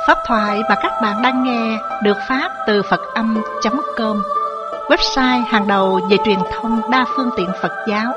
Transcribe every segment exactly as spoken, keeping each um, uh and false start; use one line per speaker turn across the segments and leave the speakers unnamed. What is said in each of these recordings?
Pháp thoại mà các bạn đang nghe được phát từ Phật Âm chấm com, website hàng đầu về truyền thông đa phương tiện Phật giáo.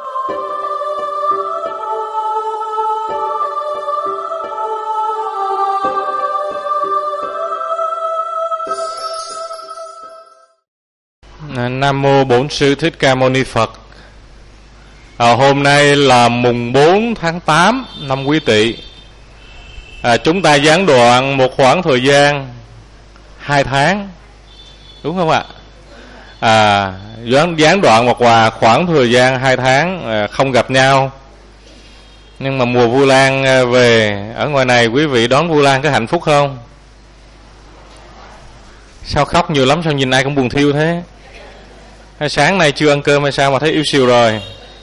Nam mô Bổn Sư Thích Ca Mâu Ni Phật. À, hôm nay là mùng bốn tháng tám năm Quý Tỵ. À, chúng ta gián đoạn một khoảng thời gian hai tháng, đúng không ạ? À, gián, gián đoạn một và khoảng thời gian hai tháng à, không gặp nhau. Nhưng mà mùa Vu Lan về ở ngoài này, quý vị đón Vu Lan có hạnh phúc không? Sao khóc nhiều lắm, sao nhìn ai cũng buồn thiêu thế? Hay sáng nay chưa ăn cơm hay sao mà thấy yếu xìu rồi?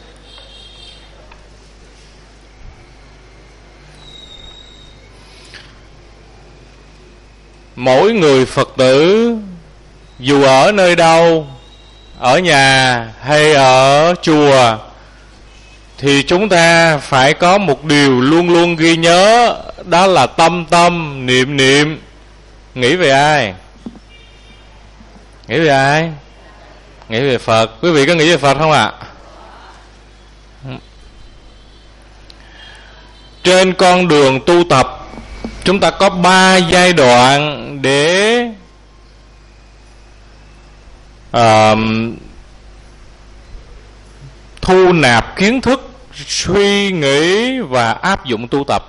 Mỗi người Phật tử dù ở nơi đâu, ở nhà hay ở chùa, thì chúng ta phải có một điều luôn luôn ghi nhớ, đó là tâm tâm niệm niệm. Nghĩ về ai? Nghĩ về ai? Nghĩ về Phật. Quý vị có nghĩ về Phật không ạ? Trên con đường tu tập, chúng ta có ba giai đoạn để uh, thu nạp kiến thức, suy nghĩ và áp dụng tu tập.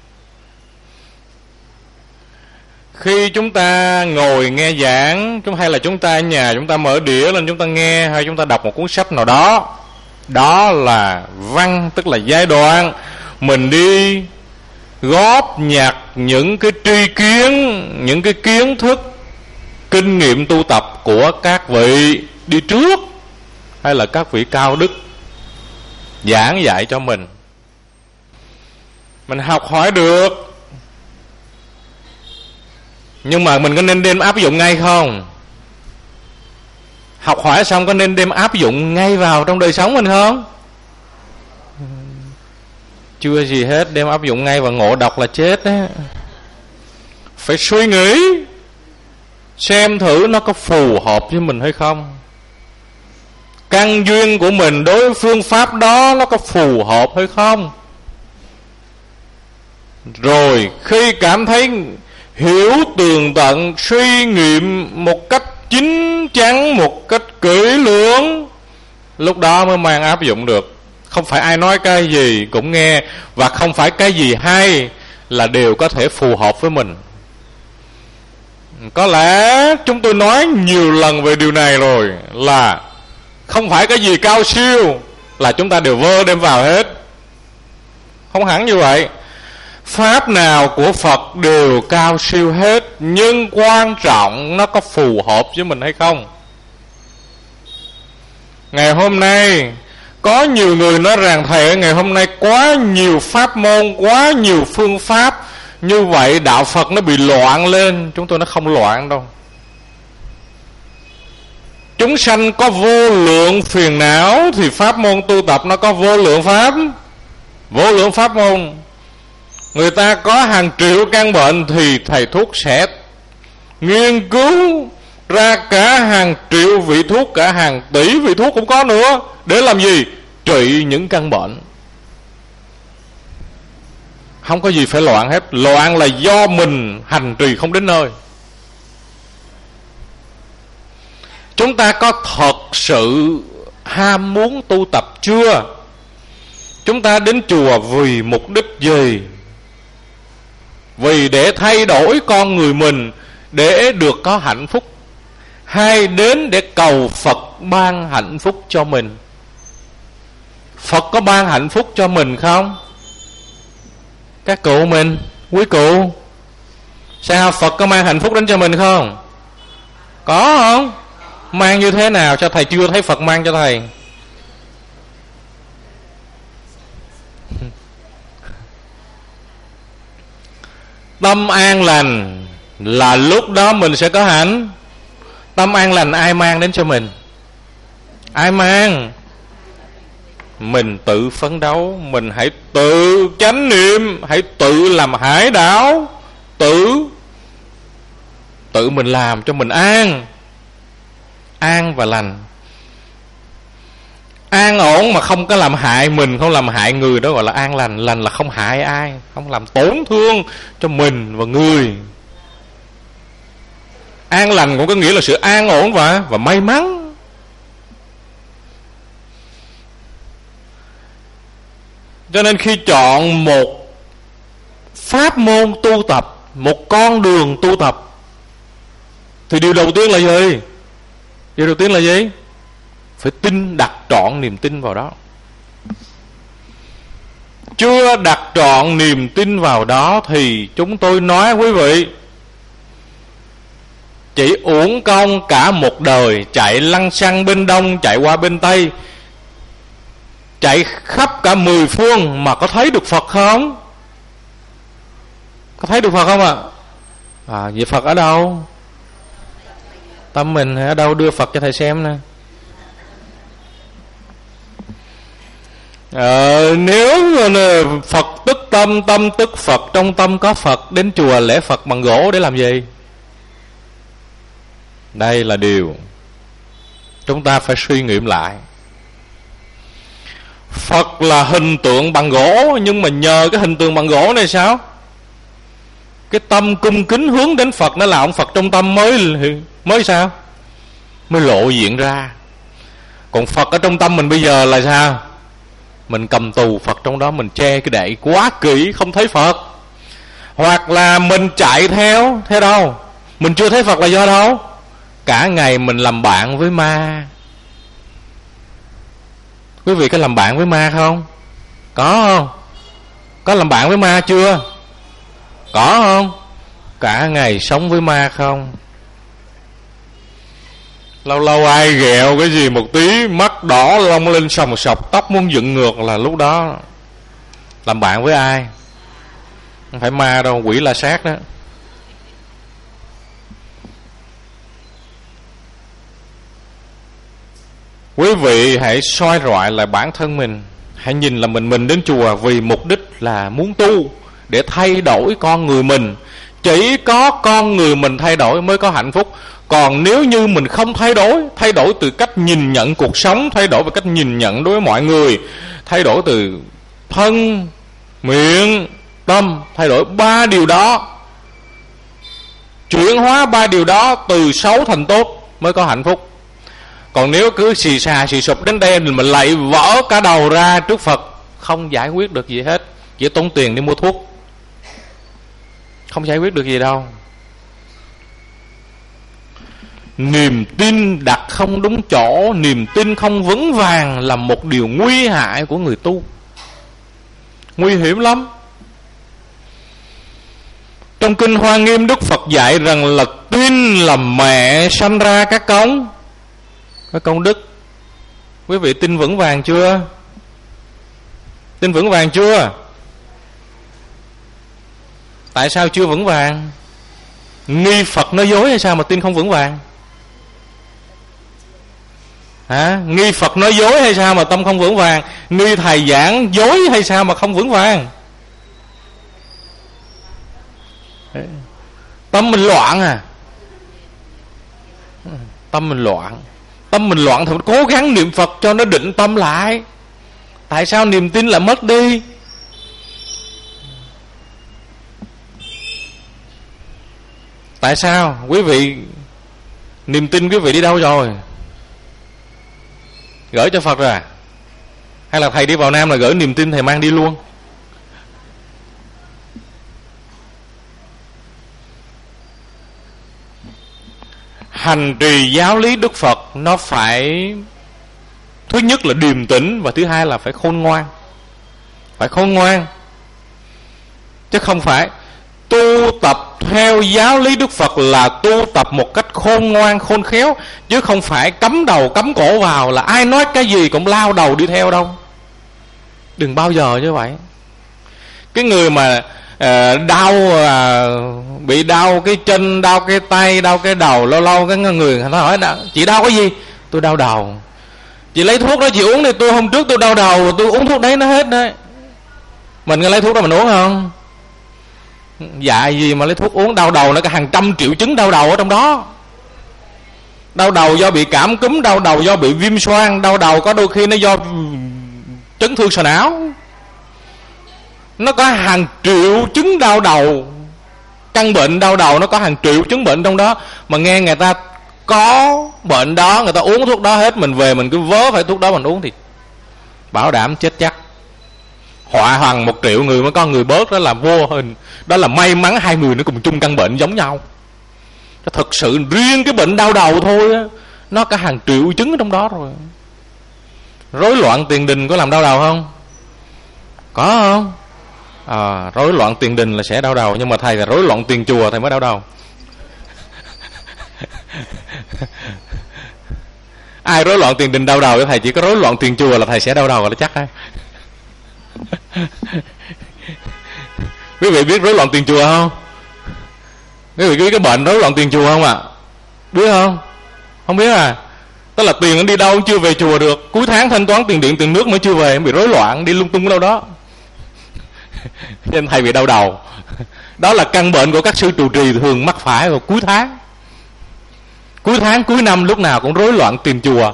Khi chúng ta ngồi nghe giảng, hay là chúng ta ở nhà chúng ta mở đĩa lên chúng ta nghe, hay chúng ta đọc một cuốn sách nào đó, đó là văn, tức là giai đoạn mình đi góp nhặt những cái tri kiến, những cái kiến thức, kinh nghiệm tu tập của các vị đi trước, hay là các vị cao đức giảng dạy cho mình. Mình học hỏi được, nhưng mà mình có nên đem áp dụng ngay không? Học hỏi xong có nên đem áp dụng ngay vào trong đời sống mình không? Chưa gì hết, đem áp dụng ngay và ngộ độc là chết đấy. Phải suy nghĩ xem thử nó có phù hợp với mình hay không. Căn duyên của mình đối với phương pháp đó nó có phù hợp hay không. Rồi khi cảm thấy hiểu tường tận, suy nghiệm một cách chín chắn, một cách kỹ lưỡng, lúc đó mới mang áp dụng được. Không phải ai nói cái gì cũng nghe, và không phải cái gì hay là đều có thể phù hợp với mình. Có lẽ chúng tôi nói nhiều lần về điều này rồi, là không phải cái gì cao siêu là chúng ta đều vơ đem vào hết. Không hẳn như vậy. Pháp nào của Phật đều cao siêu hết, nhưng quan trọng nó có phù hợp với mình hay không. Ngày hôm nay có nhiều người nói rằng thầy, ngày hôm nay quá nhiều pháp môn, quá nhiều phương pháp, như vậy đạo Phật nó bị loạn lên. Chúng tôi nói không loạn đâu. Chúng sanh có vô lượng phiền não, thì pháp môn tu tập nó có vô lượng pháp, vô lượng pháp môn. Người ta có hàng triệu căn bệnh thì thầy thuốc sẽ nghiên cứu ra cả hàng triệu vị thuốc, cả hàng tỷ vị thuốc cũng có nữa. Để làm gì? Trị những căn bệnh. Không có gì phải loạn hết. Loạn là do mình hành trì không đến nơi. Chúng ta có thật sự ham muốn tu tập chưa? Chúng ta đến chùa vì mục đích gì? Vì để thay đổi con người mình, để được có hạnh phúc, hay đến để cầu Phật ban hạnh phúc cho mình? Phật có ban hạnh phúc cho mình không? Các cụ mình, quý cụ, sao Phật có mang hạnh phúc đến cho mình không? Có không? Mang như thế nào? Cho thầy chưa thấy Phật mang cho thầy. Tâm an lành là lúc đó mình sẽ có hạnh. Tâm an lành ai mang đến cho mình? Ai mang? Mình tự phấn đấu. Mình hãy tự chánh niệm, hãy tự làm hải đảo, tự tự mình làm cho mình an, an và lành. An ổn mà không có làm hại mình, không làm hại người, đó gọi là an lành. Lành là không hại ai, không làm tổn thương cho mình và người. An lành cũng có nghĩa là sự an ổn và, và may mắn. Cho nên khi chọn một pháp môn tu tập, một con đường tu tập, thì điều đầu tiên là gì? Điều đầu tiên là gì? Phải tin, đặt trọn niềm tin vào đó. Chưa đặt trọn niềm tin vào đó thì chúng tôi nói quý vị, chỉ uổng công cả một đời chạy lăng xăng bên đông, chạy qua bên tây, chạy khắp cả mười phương mà có thấy được Phật không? Có thấy được Phật không ạ? À? à vậy Phật ở đâu? Tâm mình ở đâu? Đưa Phật cho thầy xem nè. Ờ, nếu Phật tức tâm, tâm tức Phật, trong tâm có Phật, đến chùa lễ Phật bằng gỗ để làm gì? Đây là điều chúng ta phải suy nghiệm lại. Phật là hình tượng bằng gỗ, nhưng mà nhờ cái hình tượng bằng gỗ này sao? Cái tâm cung kính hướng đến Phật, nó là ông Phật trong tâm mới mới sao? Mới lộ diện ra. Còn Phật ở trong tâm mình bây giờ là sao? Mình cầm tù Phật trong đó, mình che cái đậy quá kỹ, không thấy Phật. Hoặc là mình chạy theo, theo đâu? Mình chưa thấy Phật là do đâu? Cả ngày mình làm bạn với ma. Quý vị có làm bạn với ma không? Có không? Có làm bạn với ma chưa? Có không? Cả ngày sống với ma không? Lâu lâu ai ghẹo cái gì một tí, mắt đỏ lông lên sòng sọc, tóc muốn dựng ngược, là lúc đó làm bạn với ai? Không phải ma đâu, quỷ La Sát đó. Quý vị hãy soi rọi lại bản thân mình. Hãy nhìn là mình mình đến chùa vì mục đích là muốn tu, để thay đổi con người mình. Chỉ có con người mình thay đổi mới có hạnh phúc. Còn nếu như mình không thay đổi, thay đổi từ cách nhìn nhận cuộc sống, thay đổi về cách nhìn nhận đối với mọi người, thay đổi từ thân, miệng, tâm, thay đổi ba điều đó, chuyển hóa ba điều đó từ xấu thành tốt mới có hạnh phúc. Còn nếu cứ xì xà xì sụp đến đây mình lại vỡ cả đầu ra trước Phật, không giải quyết được gì hết, chỉ tốn tiền đi mua thuốc, không giải quyết được gì đâu. Niềm tin đặt không đúng chỗ, niềm tin không vững vàng là một điều nguy hại của người tu, nguy hiểm lắm. Trong Kinh Hoa Nghiêm, Đức Phật dạy rằng là tin là mẹ sanh ra các công, các công đức. Quý vị tin vững vàng chưa? Tin vững vàng chưa? Tại sao chưa vững vàng? Nghi Phật nói dối hay sao mà tin không vững vàng? Hả? Nghi Phật nói dối hay sao mà tâm không vững vàng? Nghi thầy giảng dối hay sao mà không vững vàng? Tâm mình loạn à? Tâm mình loạn. Tâm mình loạn thì mình cố gắng niệm Phật cho nó định tâm lại. Tại sao niềm tin lại mất đi? Tại sao? Quý vị, niềm tin quý vị đi đâu rồi? Gửi cho Phật rồi à? Hay là thầy đi vào Nam là gửi niềm tin thầy mang đi luôn? Hành trì giáo lý Đức Phật nó phải, thứ nhất là điềm tĩnh, và thứ hai là phải khôn ngoan. Phải khôn ngoan, chứ không phải tu tập theo giáo lý Đức Phật là tu tập một cách khôn ngoan, khôn khéo, chứ không phải cắm đầu cắm cổ vào, là ai nói cái gì cũng lao đầu đi theo đâu. Đừng bao giờ như vậy. Cái người mà uh, đau uh, bị đau cái chân, đau cái tay, đau cái đầu, lâu lâu cái người nó hỏi chị đau cái gì? Tôi đau đầu. Chị lấy thuốc đó chị uống đi. Tôi hôm trước tôi đau đầu, tôi uống thuốc đấy nó hết đấy. Mình có lấy thuốc đó mình uống không? Dạy gì mà lấy thuốc uống đau đầu, nó có hàng trăm triệu chứng đau đầu ở trong đó. Đau đầu do bị cảm cúm, đau đầu do bị viêm xoang, đau đầu có đôi khi nó do chấn thương sọ não. Nó có hàng triệu chứng đau đầu. Căn bệnh đau đầu nó có hàng triệu chứng bệnh trong đó. Mà nghe người ta có bệnh đó, người ta uống thuốc đó hết, mình về mình cứ vớ phải thuốc đó mình uống thì bảo đảm chết chắc. Họa hoàng một triệu người mới có người bớt, đó là vô hình. Đó là may mắn hai người nó cùng chung căn bệnh giống nhau. Thực sự riêng cái bệnh đau đầu thôi á, nó có hàng triệu chứng trong đó rồi. Rối loạn tiền đình có làm đau đầu không? Có không? À, rối loạn tiền đình là sẽ đau đầu. Nhưng mà thầy là rối loạn tiền chùa thầy mới đau đầu. Ai rối loạn tiền đình đau đầu, thầy chỉ có rối loạn tiền chùa là thầy sẽ đau đầu là chắc hay. Quý vị biết rối loạn tiền chùa không? Quý vị biết cái bệnh rối loạn tiền chùa không ạ? À? Biết không? Không biết à? Tức là tiền nó đi đâu chưa về chùa được, cuối tháng thanh toán tiền điện tiền nước mới chưa về, bị rối loạn, đi lung tung ở đâu đó. Nên thầy bị đau đầu. Đó là căn bệnh của các sư trụ trì thường mắc phải vào cuối tháng. Cuối tháng, cuối năm lúc nào cũng rối loạn tiền chùa.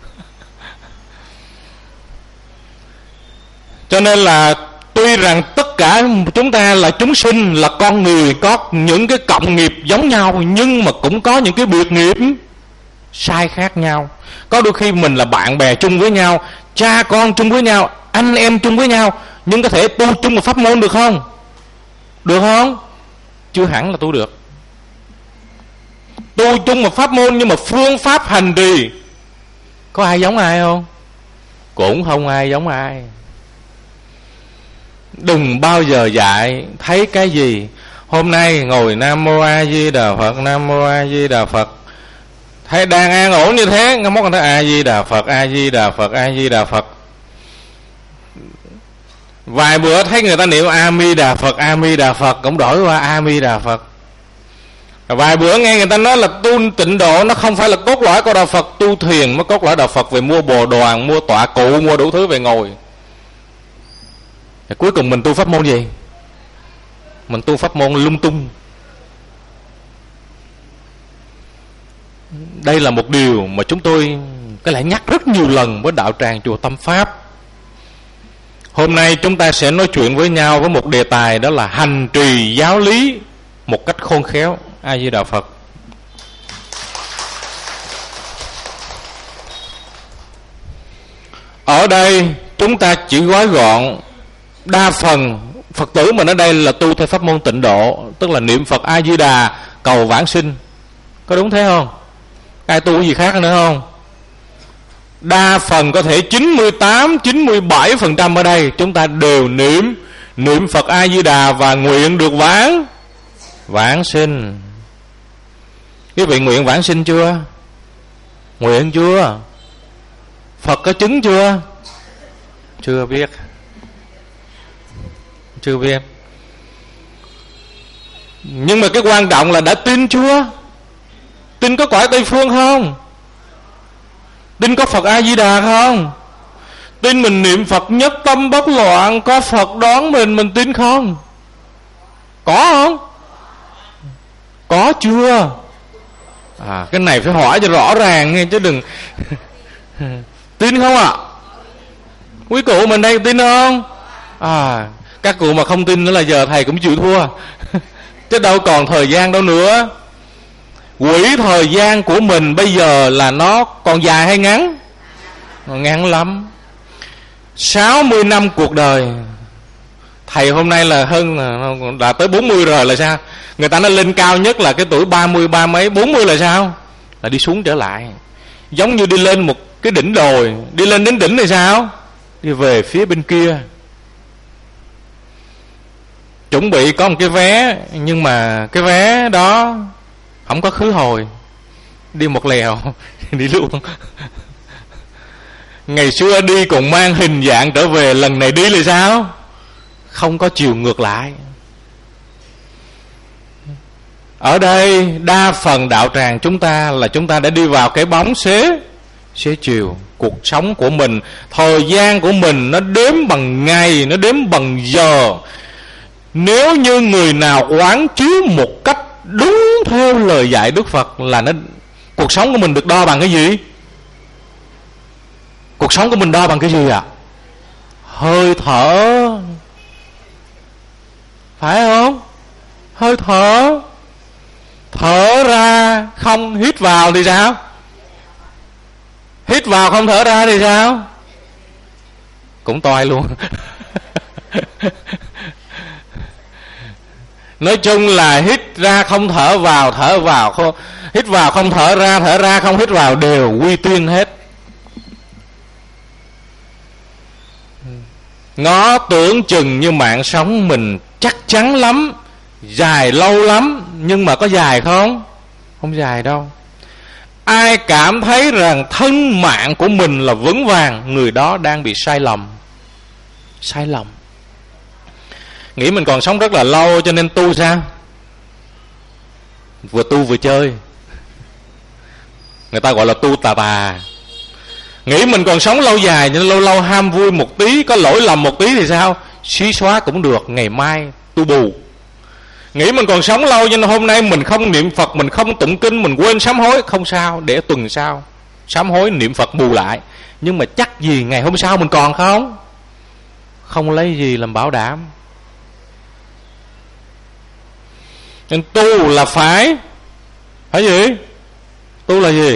Cho nên là tuy rằng tất cả chúng ta là chúng sinh, là con người, có những cái cộng nghiệp giống nhau, nhưng mà cũng có những cái biệt nghiệp sai khác nhau. Có đôi khi mình là bạn bè chung với nhau, cha con chung với nhau, anh em chung với nhau, nhưng có thể tu chung một pháp môn được không? Được không? Chưa hẳn là tu được. Tu chung một pháp môn nhưng mà phương pháp hành trì có ai giống ai không? Cũng không ai giống ai. Đừng bao giờ dạy thấy cái gì hôm nay ngồi Nam Mô A Di Đà Phật, Nam Mô A Di Đà Phật, thấy đang an ổn như thế, ngắm mốt người ta A Di Đà Phật, A Di Đà Phật, A Di Đà Phật. Vài bữa thấy người ta niệm A Mi Đà Phật, A Mi Đà Phật, cũng đổi qua A Mi Đà Phật. Vài bữa nghe người ta nói là tu tịnh độ nó không phải là cốt lõi của đạo Phật, tu thiền mới cốt lõi đạo Phật, về mua bồ đoàn, mua tọa cụ, mua đủ thứ về ngồi. Thì cuối cùng mình tu pháp môn gì? Mình tu pháp môn lung tung. Đây là một điều mà chúng tôi có lẽ nhắc rất nhiều lần với đạo tràng chùa Tâm Pháp. Hôm nay chúng ta sẽ nói chuyện với nhau với một đề tài, đó là hành trì giáo lý một cách khôn khéo. A Di Đà Phật. Ở đây chúng ta chỉ gói gọn, đa phần Phật tử mình ở đây là tu theo pháp môn tịnh độ, tức là niệm Phật A Di Đà cầu vãng sinh. Có đúng thế không? Ai tu cái gì khác nữa không? Đa phần có thể chín mươi tám, chín mươi bảy phần trăm ở đây chúng ta đều niệm niệm Phật A Di Đà và nguyện được vãng vãng sinh. Quý vị nguyện vãng sinh chưa? Nguyện chưa? Phật có chứng chưa? Chưa biết. Chưa biết. Nhưng mà cái quan trọng là đã tin chưa? Tin có cõi Tây Phương không? Tin có Phật A Di Đà không? Tin mình niệm Phật nhất tâm bất loạn, có Phật đón mình, mình tin không? Có không? Có chưa? À, cái này phải hỏi cho rõ ràng nghe, chứ đừng tin không ạ? À? Quý cụ mình đây tin không? À, các cụ mà không tin nữa là giờ thầy cũng chịu thua. Chứ đâu còn thời gian đâu nữa. Quỹ thời gian của mình bây giờ là nó còn dài hay ngắn? Ngắn lắm. Sáu mươi năm cuộc đời. Thầy hôm nay là hơn là tới bốn mươi rồi là sao? Người ta nói lên cao nhất là cái tuổi ba mươi, ba mấy, bốn mươi là sao? Là đi xuống trở lại. Giống như đi lên một cái đỉnh đồi, đi lên đến đỉnh thì sao? Đi về phía bên kia. Chuẩn bị có một cái vé, nhưng mà cái vé đó không có khứ hồi, đi một lèo đi luôn. Ngày xưa đi còn mang hình dạng trở về, lần này đi là sao? Không có chiều ngược lại. Ở đây đa phần đạo tràng chúng ta là chúng ta đã đi vào cái bóng xế xế chiều. Cuộc sống của mình, thời gian của mình nó đếm bằng ngày, nó đếm bằng giờ. Nếu như người nào quán chiếu một cách đúng theo lời dạy Đức Phật là nó, cuộc sống của mình được đo bằng cái gì? Cuộc sống của mình đo bằng cái gì ạ? À? Hơi thở, phải không? Hơi thở. Thở ra không hít vào thì sao? Hít vào không thở ra thì sao? Cũng toai luôn. Nói chung là hít ra không thở vào, thở vào không hít vào không thở ra, thở ra không hít vào, đều quy tuyên hết. Ngó tưởng chừng như mạng sống mình chắc chắn lắm, dài lâu lắm, nhưng mà có dài không? Không dài đâu. Ai cảm thấy rằng thân mạng của mình là vững vàng, người đó đang bị sai lầm. Sai lầm. Nghĩ mình còn sống rất là lâu cho nên tu sao? Vừa tu vừa chơi. Người ta gọi là tu tà tà. Nghĩ mình còn sống lâu dài nên lâu lâu ham vui một tí, có lỗi lầm một tí thì sao? Xí xóa cũng được, ngày mai tu bù. Nghĩ mình còn sống lâu cho nên hôm nay mình không niệm Phật, mình không tụng kinh, mình quên sám hối, không sao, để tuần sau sám hối niệm Phật bù lại. Nhưng mà chắc gì ngày hôm sau mình còn không? Không lấy gì làm bảo đảm. Nên tu là phải phải gì? Tu là gì?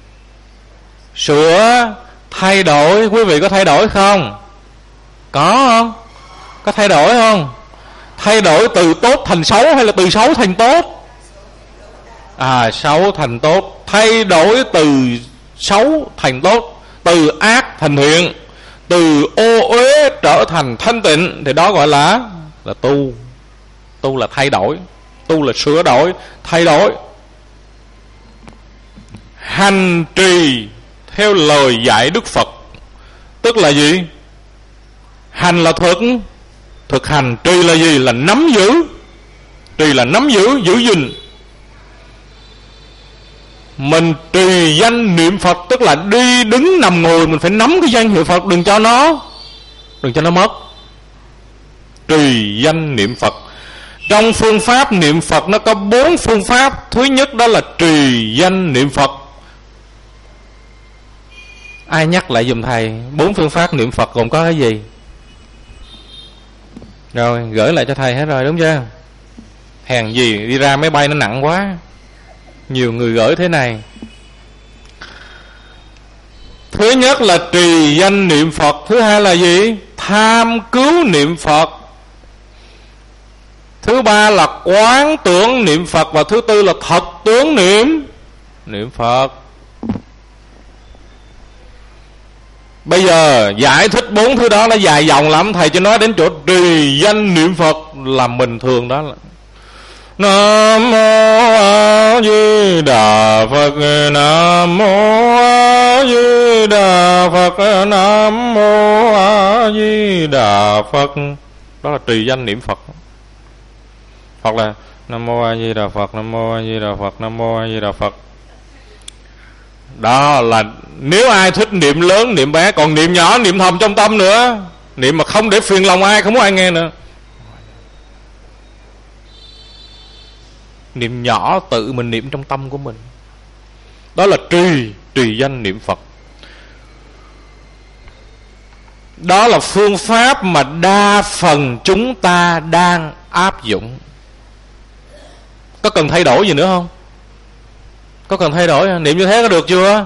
Sửa, thay đổi. Quý vị có thay đổi không? Có không? Có thay đổi không? Thay đổi từ tốt thành xấu hay là từ xấu thành tốt? À, xấu thành tốt. Thay đổi từ xấu thành tốt, từ ác thành thiện, từ ô uế trở thành thanh tịnh, thì đó gọi là là tu. Tu là thay đổi, tu là sửa đổi, thay đổi. Hành trì theo lời dạy Đức Phật, tức là gì? Hành là thực, thực hành. Trì là gì? Là nắm giữ. Trì là nắm giữ, giữ gìn. Mình trì danh niệm Phật, tức là đi đứng nằm ngồi mình phải nắm cái danh hiệu Phật, đừng cho nó đừng cho nó mất. Trì danh niệm Phật. Trong phương pháp niệm Phật nó có bốn phương pháp. Thứ nhất đó là trì danh niệm Phật. Ai nhắc lại giùm thầy bốn phương pháp niệm Phật gồm có cái gì? Rồi gửi lại cho thầy hết rồi, đúng chưa? Hèn gì đi ra máy bay nó nặng quá, nhiều người gửi thế này. Thứ nhất là trì danh niệm Phật. Thứ hai là gì? Tham cứu niệm Phật. Thứ ba là quán tưởng niệm Phật. Và thứ tư là thật tướng niệm niệm Phật. Bây giờ giải thích bốn thứ đó nó dài dòng lắm. Thầy chỉ nói đến chỗ trì danh niệm Phật là mình thường đó là Nam mô A Di Đà Phật, Nam mô A Di Đà Phật, Nam mô A Di Đà Phật. Đó là trì danh niệm Phật. Hoặc là Nam mô A Di Đà Phật, Nam mô A Di Đà Phật, Nam mô A Di Đà Phật. Đó là nếu ai thích niệm lớn, niệm bé. Còn niệm nhỏ, niệm thầm trong tâm nữa. Niệm mà không để phiền lòng ai, không có ai nghe nữa. Niệm nhỏ tự mình niệm trong tâm của mình. Đó là trì, trì danh niệm Phật. Đó là phương pháp mà đa phần chúng ta đang áp dụng. Có cần thay đổi gì nữa không? Có cần thay đổi không? Niệm như thế có được chưa?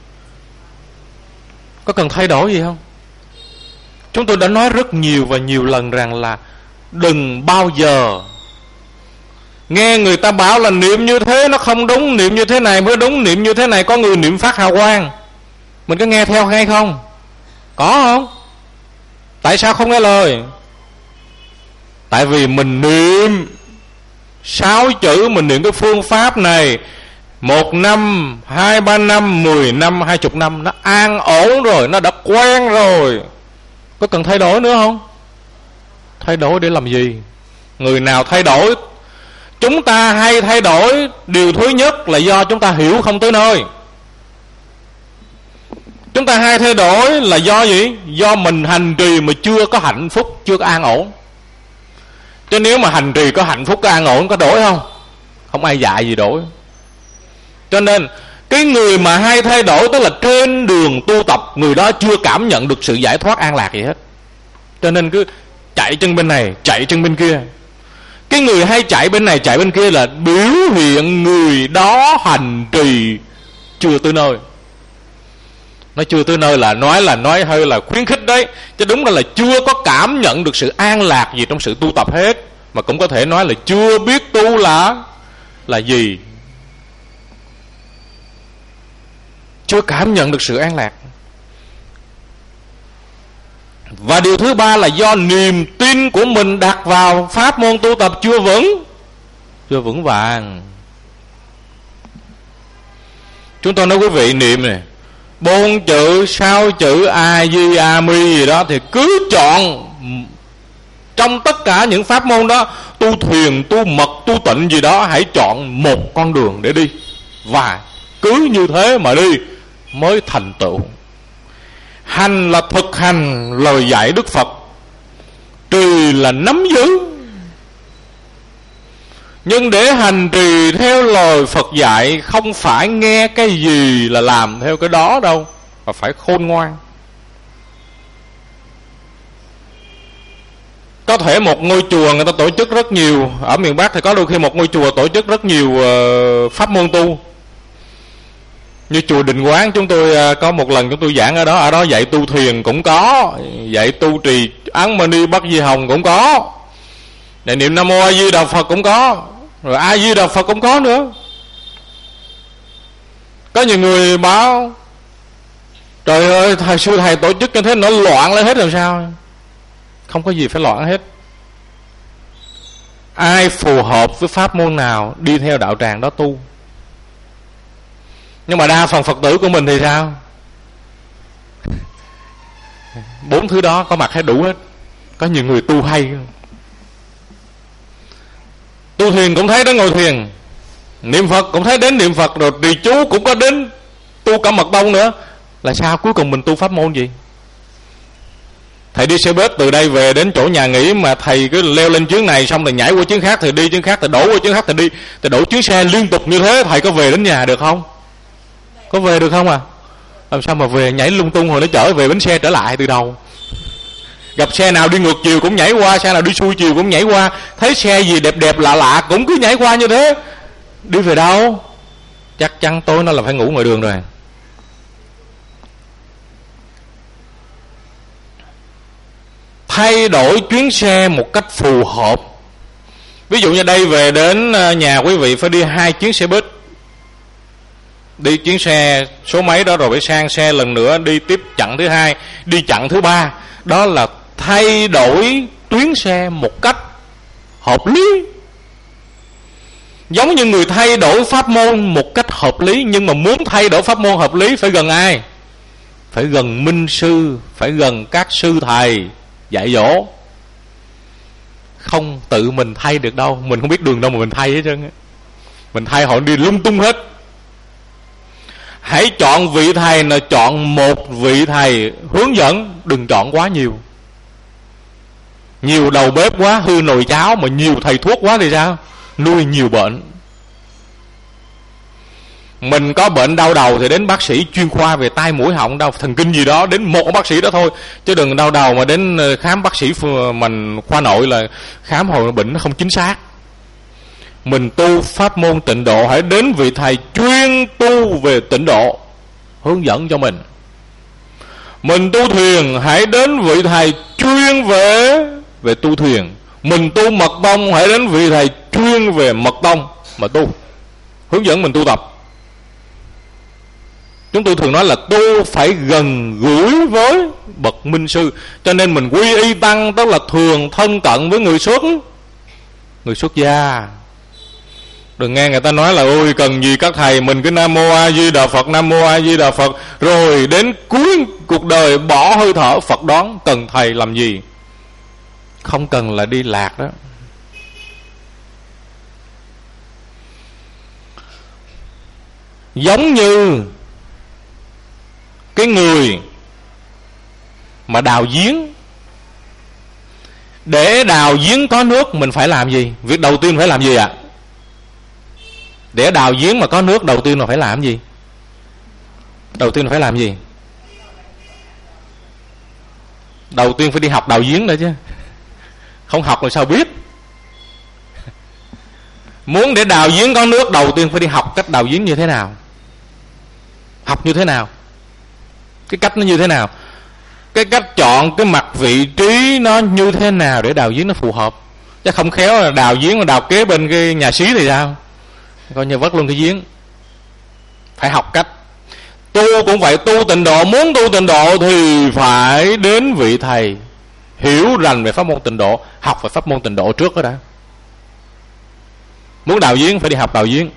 Có cần thay đổi gì không? Chúng tôi đã nói rất nhiều và nhiều lần rằng là đừng bao giờ nghe người ta bảo là niệm như thế nó không đúng, niệm như thế này mới đúng, niệm như thế này có người niệm phát hào quang, mình có nghe theo hay không? Có không? Tại sao không nghe lời? Tại vì mình niệm sáu chữ, mình niệm cái phương pháp này một năm, hai ba năm, mười năm, hai chục năm, nó an ổn rồi, nó đã quen rồi. Có cần thay đổi nữa không? Thay đổi để làm gì? Người nào thay đổi? Chúng ta hay thay đổi. Điều thứ nhất là do chúng ta hiểu không tới nơi. Chúng ta hay thay đổi là do gì? Do mình hành trì mà chưa có hạnh phúc, chưa có an ổn. Chứ nếu mà hành trì có hạnh phúc, có an ổn, có đổi không? Không ai dạy gì đổi. Cho nên cái người mà hay thay đổi, tức là trên đường tu tập, người đó chưa cảm nhận được sự giải thoát an lạc gì hết, cho nên cứ chạy chân bên này, chạy chân bên kia. Cái người hay chạy bên này, chạy bên kia là biểu hiện người đó hành trì chưa tới nơi. Nó chưa tới nơi là nói là nói hơi là khuyến khích đấy, chứ đúng là, là chưa có cảm nhận được sự an lạc gì trong sự tu tập hết. Mà cũng có thể nói là chưa biết tu là là gì, chưa cảm nhận được sự an lạc. Và điều thứ ba là do niềm tin của mình đặt vào pháp môn tu tập chưa vững, chưa vững vàng. Chúng tôi nói quý vị niệm này, bốn chữ, sáu chữ A Di A Mi gì đó, thì cứ chọn trong tất cả những pháp môn đó, tu thiền, tu mật, tu tịnh gì đó, hãy chọn một con đường để đi, và cứ như thế mà đi mới thành tựu. Hành là thực hành lời dạy Đức Phật, trì là nắm giữ. Nhưng để hành trì theo lời Phật dạy, không phải nghe cái gì là làm theo cái đó đâu, mà phải khôn ngoan. Có thể một ngôi chùa người ta tổ chức rất nhiều, ở miền Bắc thì có đôi khi một ngôi chùa tổ chức rất nhiều uh, pháp môn tu. Như chùa Định Quán, chúng tôi có một lần chúng tôi giảng ở đó, ở đó dạy tu thiền cũng có, dạy tu trì Án Mani Bắc Di Hồng cũng có, dạy niệm Nam Mô A Di Đà Phật cũng có, rồi A Di Đà Phật cũng có nữa. Có nhiều người báo trời ơi, thầy sư thầy tổ chức như thế nó loạn lên hết làm sao? Không có gì phải loạn hết. Ai phù hợp với pháp môn nào đi theo đạo tràng đó tu. Nhưng mà đa phần Phật tử của mình thì sao? Bốn thứ đó có mặt hết đủ hết. Có nhiều người tu hay, tu thiền cũng thấy đến ngồi thiền, niệm Phật cũng thấy đến niệm Phật, rồi trì chú cũng có đến tu cả mật tông nữa. Là sao? Cuối cùng mình tu pháp môn gì? Thầy đi xe buýt từ đây về đến chỗ nhà nghỉ mà thầy cứ leo lên chuyến này xong rồi nhảy qua chuyến khác, thì đi chuyến khác, thì đổ qua chuyến khác, thì đi, thì đổ chuyến xe liên tục như thế, thầy có về đến nhà được không? Có về được không à? Làm sao mà về nhảy lung tung rồi nó chở về bến xe trở lại từ đầu. Gặp xe nào đi ngược chiều cũng nhảy qua, xe nào đi xuôi chiều cũng nhảy qua, thấy xe gì đẹp đẹp lạ lạ cũng cứ nhảy qua như thế. Đi về đâu? Chắc chắn tối nó là phải ngủ ngoài đường rồi. Thay đổi chuyến xe một cách phù hợp. Ví dụ như đây về đến nhà quý vị phải đi hai chuyến xe buýt, đi chuyến xe số mấy đó rồi phải sang xe lần nữa, đi tiếp chặng thứ hai, đi chặng thứ ba. Đó là thay đổi tuyến xe một cách hợp lý. Giống như người thay đổi pháp môn một cách hợp lý, nhưng mà muốn thay đổi pháp môn hợp lý phải gần ai? Phải gần minh sư, phải gần các sư thầy dạy dỗ. Không tự mình thay được đâu. Mình không biết đường đâu mà mình thay hết trơn. Mình thay họ đi lung tung hết. Hãy chọn vị thầy là chọn một vị thầy hướng dẫn, đừng chọn quá nhiều. Nhiều đầu bếp quá hư nồi cháo, mà nhiều thầy thuốc quá thì sao? Nuôi nhiều bệnh. Mình có bệnh đau đầu thì đến bác sĩ chuyên khoa về tai mũi họng, đau thần kinh gì đó, đến một bác sĩ đó thôi. Chứ đừng đau đầu mà đến khám bác sĩ mình khoa nội là khám hồi bệnh nó không chính xác. Mình tu pháp môn tịnh độ, hãy đến vị thầy chuyên tu về tịnh độ hướng dẫn cho mình. Mình tu thiền, hãy đến vị thầy chuyên về về tu thiền. Mình tu mật tông, hãy đến vị thầy chuyên về mật tông mà tu, hướng dẫn mình tu tập. Chúng tôi thường nói là tu phải gần gũi với bậc minh sư. Cho nên mình quy y tăng, tức là thường thân cận với người xuất người xuất gia. Đừng nghe người ta nói là ôi cần gì các thầy, mình cứ Nam Mô A Di Đà Phật, Nam Mô A Di Đà Phật, rồi đến cuối cuộc đời bỏ hơi thở Phật đoán, cần thầy làm gì? Không cần là đi lạc đó. Giống như cái người mà đào giếng, Để đào giếng có nước mình phải làm gì? Việc đầu tiên phải làm gì ạ? À? Để đào giếng mà có nước đầu tiên là phải làm gì? Đầu tiên là phải làm gì? Đầu tiên phải đi học đào giếng nữa chứ. Không học rồi sao biết? Muốn để đào giếng có nước, đầu tiên phải đi học cách đào giếng như thế nào. Học như thế nào? Cái cách nó như thế nào? Cái cách chọn cái mặt vị trí nó như thế nào để đào giếng nó phù hợp. Chứ không khéo là đào giếng mà đào kế bên cái nhà xí thì sao? Coi như vất luôn cái giếng. Phải học cách. Tu cũng vậy, tu tịnh độ. Muốn tu tịnh độ thì phải đến vị thầy hiểu rành về pháp môn tịnh độ, học về pháp môn tịnh độ trước đó đã. Muốn đào giếng phải đi học đào giếng.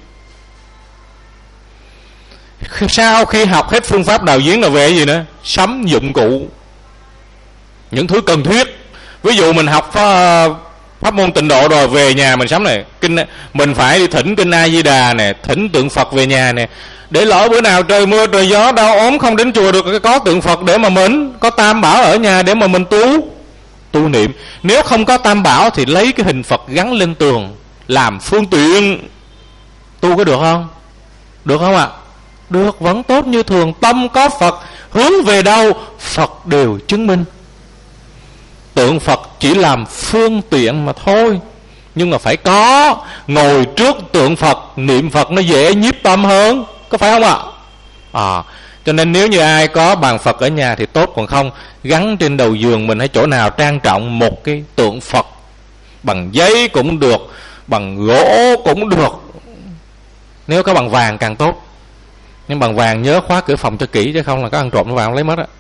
Sau khi học hết phương pháp đào giếng rồi về cái gì nữa? Sắm dụng cụ, những thứ cần thiết. Ví dụ mình học pháp môn tịnh độ rồi về nhà mình sắm này kinh, mình phải đi thỉnh kinh A Di Đà nè, thỉnh tượng Phật về nhà nè, để lỡ bữa nào trời mưa trời gió đau ốm không đến chùa được, có tượng Phật để mà mình, có Tam Bảo ở nhà để mà mình tu tu niệm. Nếu không có Tam Bảo thì lấy cái hình Phật gắn lên tường làm phương tiện tu, có được không? Được không ạ? À? Được, vẫn tốt như thường. Tâm có Phật, hướng về đâu Phật đều chứng minh. Tượng Phật chỉ làm phương tiện mà thôi, nhưng mà phải có. Ngồi trước tượng Phật niệm Phật nó dễ nhiếp tâm hơn, có phải không ạ? À, cho nên nếu như ai có bàn Phật ở nhà thì tốt, còn không gắn trên đầu giường mình hay chỗ nào trang trọng một cái tượng Phật, bằng giấy cũng được, bằng gỗ cũng được, nếu có bằng vàng càng tốt. Nhưng bằng vàng nhớ khóa cửa phòng cho kỹ, chứ không là có ăn trộm nó vào lấy mất á.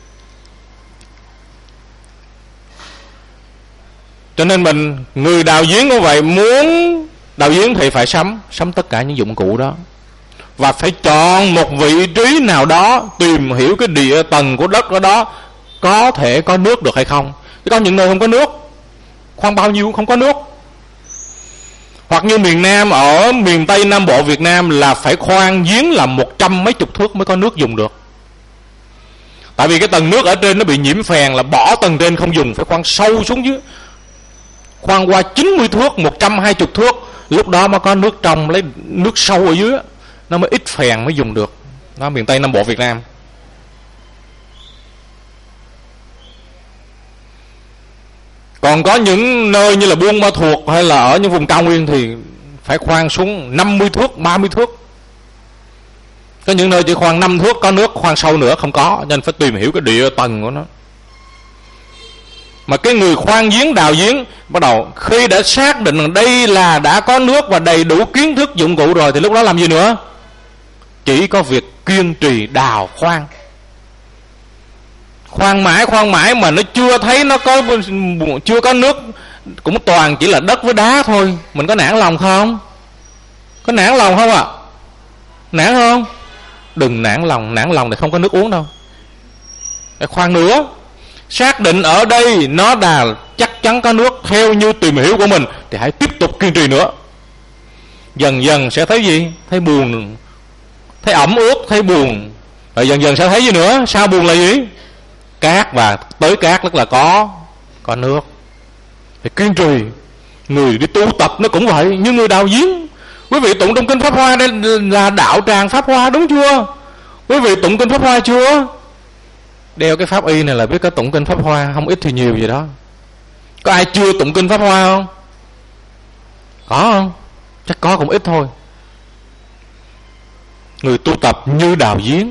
Cho nên mình, người đào giếng cũng vậy, muốn đào giếng thì phải sắm sắm tất cả những dụng cụ đó, và phải chọn một vị trí nào đó, tìm hiểu cái địa tầng của đất ở đó có thể có nước được hay không. Chứ có những nơi không có nước, khoan bao nhiêu cũng không có nước. Hoặc như miền Nam, ở miền Tây Nam Bộ Việt Nam là phải khoan giếng là một trăm mấy chục thước mới có nước dùng được. Tại vì cái tầng nước ở trên nó bị nhiễm phèn, là bỏ tầng trên không dùng, phải khoan sâu xuống dưới, khoan qua chín mươi thước, một trăm hai mươi thước, lúc đó mới có nước trong, lấy nước sâu ở dưới nó mới ít phèn mới dùng được. Đó, miền Tây Nam Bộ Việt Nam. Còn có những nơi như là Buôn Ma Thuột hay là ở những vùng cao nguyên thì phải khoan xuống năm mươi thước, ba mươi thước. Có những nơi chỉ khoan năm thước có nước, khoan sâu nữa không có, nên phải tìm hiểu cái địa tầng của nó. Mà cái người khoan giếng, đào giếng, bắt đầu khi đã xác định đây là đã có nước và đầy đủ kiến thức dụng cụ rồi, thì lúc đó làm gì nữa? Chỉ có việc kiên trì đào khoan. Khoan mãi khoan mãi mà nó chưa thấy nó có, chưa có nước, cũng toàn chỉ là đất với đá thôi. Mình có nản lòng không? Có nản lòng không ạ? À? Nản không? Đừng nản lòng. Nản lòng thì không có nước uống đâu. Để khoan nữa, xác định ở đây nó đã chắc chắn có nước theo như tìm hiểu của mình, thì hãy tiếp tục kiên trì nữa. Dần dần sẽ thấy gì? Thấy buồn, thấy ẩm ướt, thấy buồn. Rồi dần dần sẽ thấy gì nữa? Sao buồn là gì? Cát, và tới cát tức là có có nước. Thì kiên trì. Người đi tu tập nó cũng vậy, như người đào giếng. Quý vị tụng trong kinh Pháp Hoa đây là đạo tràng Pháp Hoa, đúng chưa? Quý vị tụng kinh Pháp Hoa chưa? Đeo cái pháp y này là biết có tụng kinh Pháp Hoa, không ít thì nhiều gì đó. Có ai chưa tụng kinh Pháp Hoa không? Có không? Chắc có cũng ít thôi. Người tu tập như đào giếng.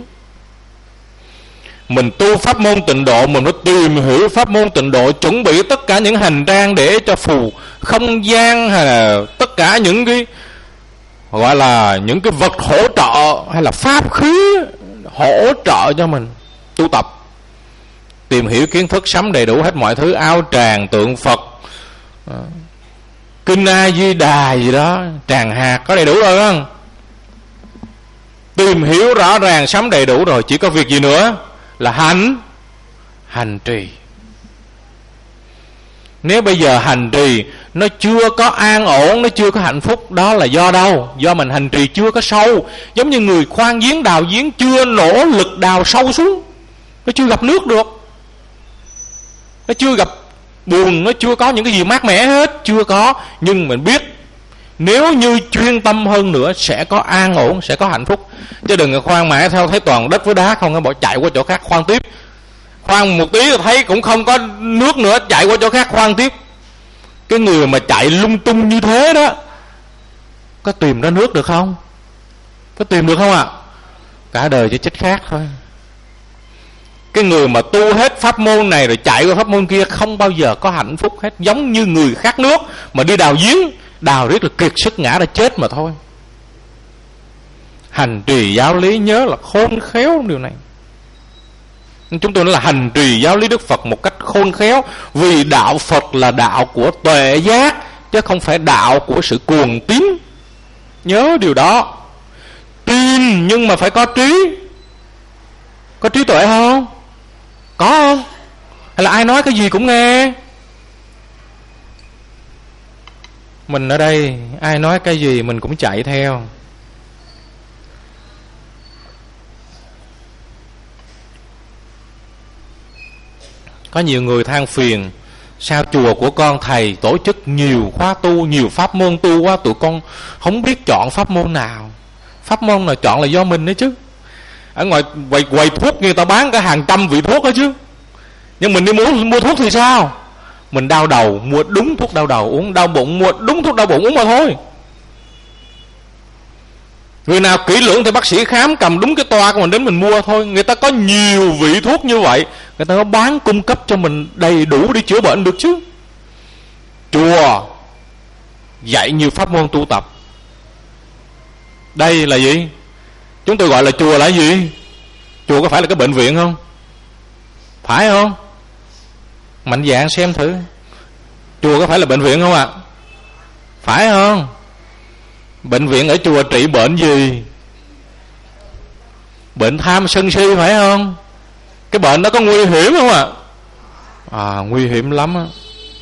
Mình tu pháp môn tịnh độ, mình phải tìm hiểu pháp môn tịnh độ, chuẩn bị tất cả những hành trang để cho phù không gian, hay là tất cả những cái gọi là những cái vật hỗ trợ, hay là pháp khí hỗ trợ cho mình tu tập. Tìm hiểu kiến thức, sắm đầy đủ hết mọi thứ, áo tràng, tượng Phật, kinh A Di Đà gì đó, tràng hạt có đầy đủ rồi không? Tìm hiểu rõ ràng, sắm đầy đủ rồi, chỉ có việc gì nữa? Là hành hành trì. Nếu bây giờ hành trì nó chưa có an ổn, nó chưa có hạnh phúc, đó là do đâu? Do mình hành trì chưa có sâu. Giống như người khoan giếng, đào giếng chưa nỗ lực đào sâu xuống, nó chưa gặp nước được, nó chưa gặp buồn, nó chưa có những cái gì mát mẻ hết, chưa có. Nhưng mình biết nếu như chuyên tâm hơn nữa sẽ có an ổn, sẽ có hạnh phúc. Chứ đừng khoan mãi theo thấy toàn đất với đá không, bỏ chạy qua chỗ khác khoan tiếp. Khoan một tí thấy cũng không có nước nữa, chạy qua chỗ khác khoan tiếp. Cái người mà chạy lung tung như thế đó, có tìm ra nước được không? Có tìm được không ạ? À? Cả đời chỉ chết khác thôi. Cái người mà tu hết pháp môn này rồi chạy qua pháp môn kia không bao giờ có hạnh phúc hết. Giống như người khát nước mà đi đào giếng, đào riết là kiệt sức ngã ra chết mà thôi. Hành trì giáo lý nhớ là khôn khéo điều này. Chúng tôi nói là hành trì giáo lý Đức Phật một cách khôn khéo. Vì đạo Phật là đạo của tuệ giác, chứ không phải đạo của sự cuồng tín. Nhớ điều đó. Tin nhưng mà phải có trí. Có trí tuệ không? Có không? Hay là ai nói cái gì cũng nghe? Mình ở đây ai nói cái gì mình cũng chạy theo. Có nhiều người than phiền, sao chùa của con thầy tổ chức nhiều khóa tu, nhiều pháp môn tu quá, tụi con không biết chọn pháp môn nào. Pháp môn nào chọn là do mình đấy chứ. Ở ngoài quầy, quầy thuốc người ta bán cả hàng trăm vị thuốc đó chứ. Nhưng mình đi mua, mua thuốc thì sao? Mình đau đầu mua đúng thuốc đau đầu uống, đau bụng mua đúng thuốc đau bụng uống mà thôi. Người nào kỹ lưỡng thì bác sĩ khám cầm đúng cái toa của mình đến mình mua thôi. Người ta có nhiều vị thuốc như vậy, người ta có bán cung cấp cho mình đầy đủ để chữa bệnh được chứ. Chùa dạy nhiều pháp môn tu tập. Đây là gì? Chúng tôi gọi là chùa là gì? Chùa có phải là cái bệnh viện không? Phải không? Mạnh dạn xem thử. Chùa có phải là bệnh viện không ạ? À? Phải không? Bệnh viện ở chùa trị bệnh gì? Bệnh tham sân si phải không? Cái bệnh đó có nguy hiểm không ạ? À? À nguy hiểm lắm á.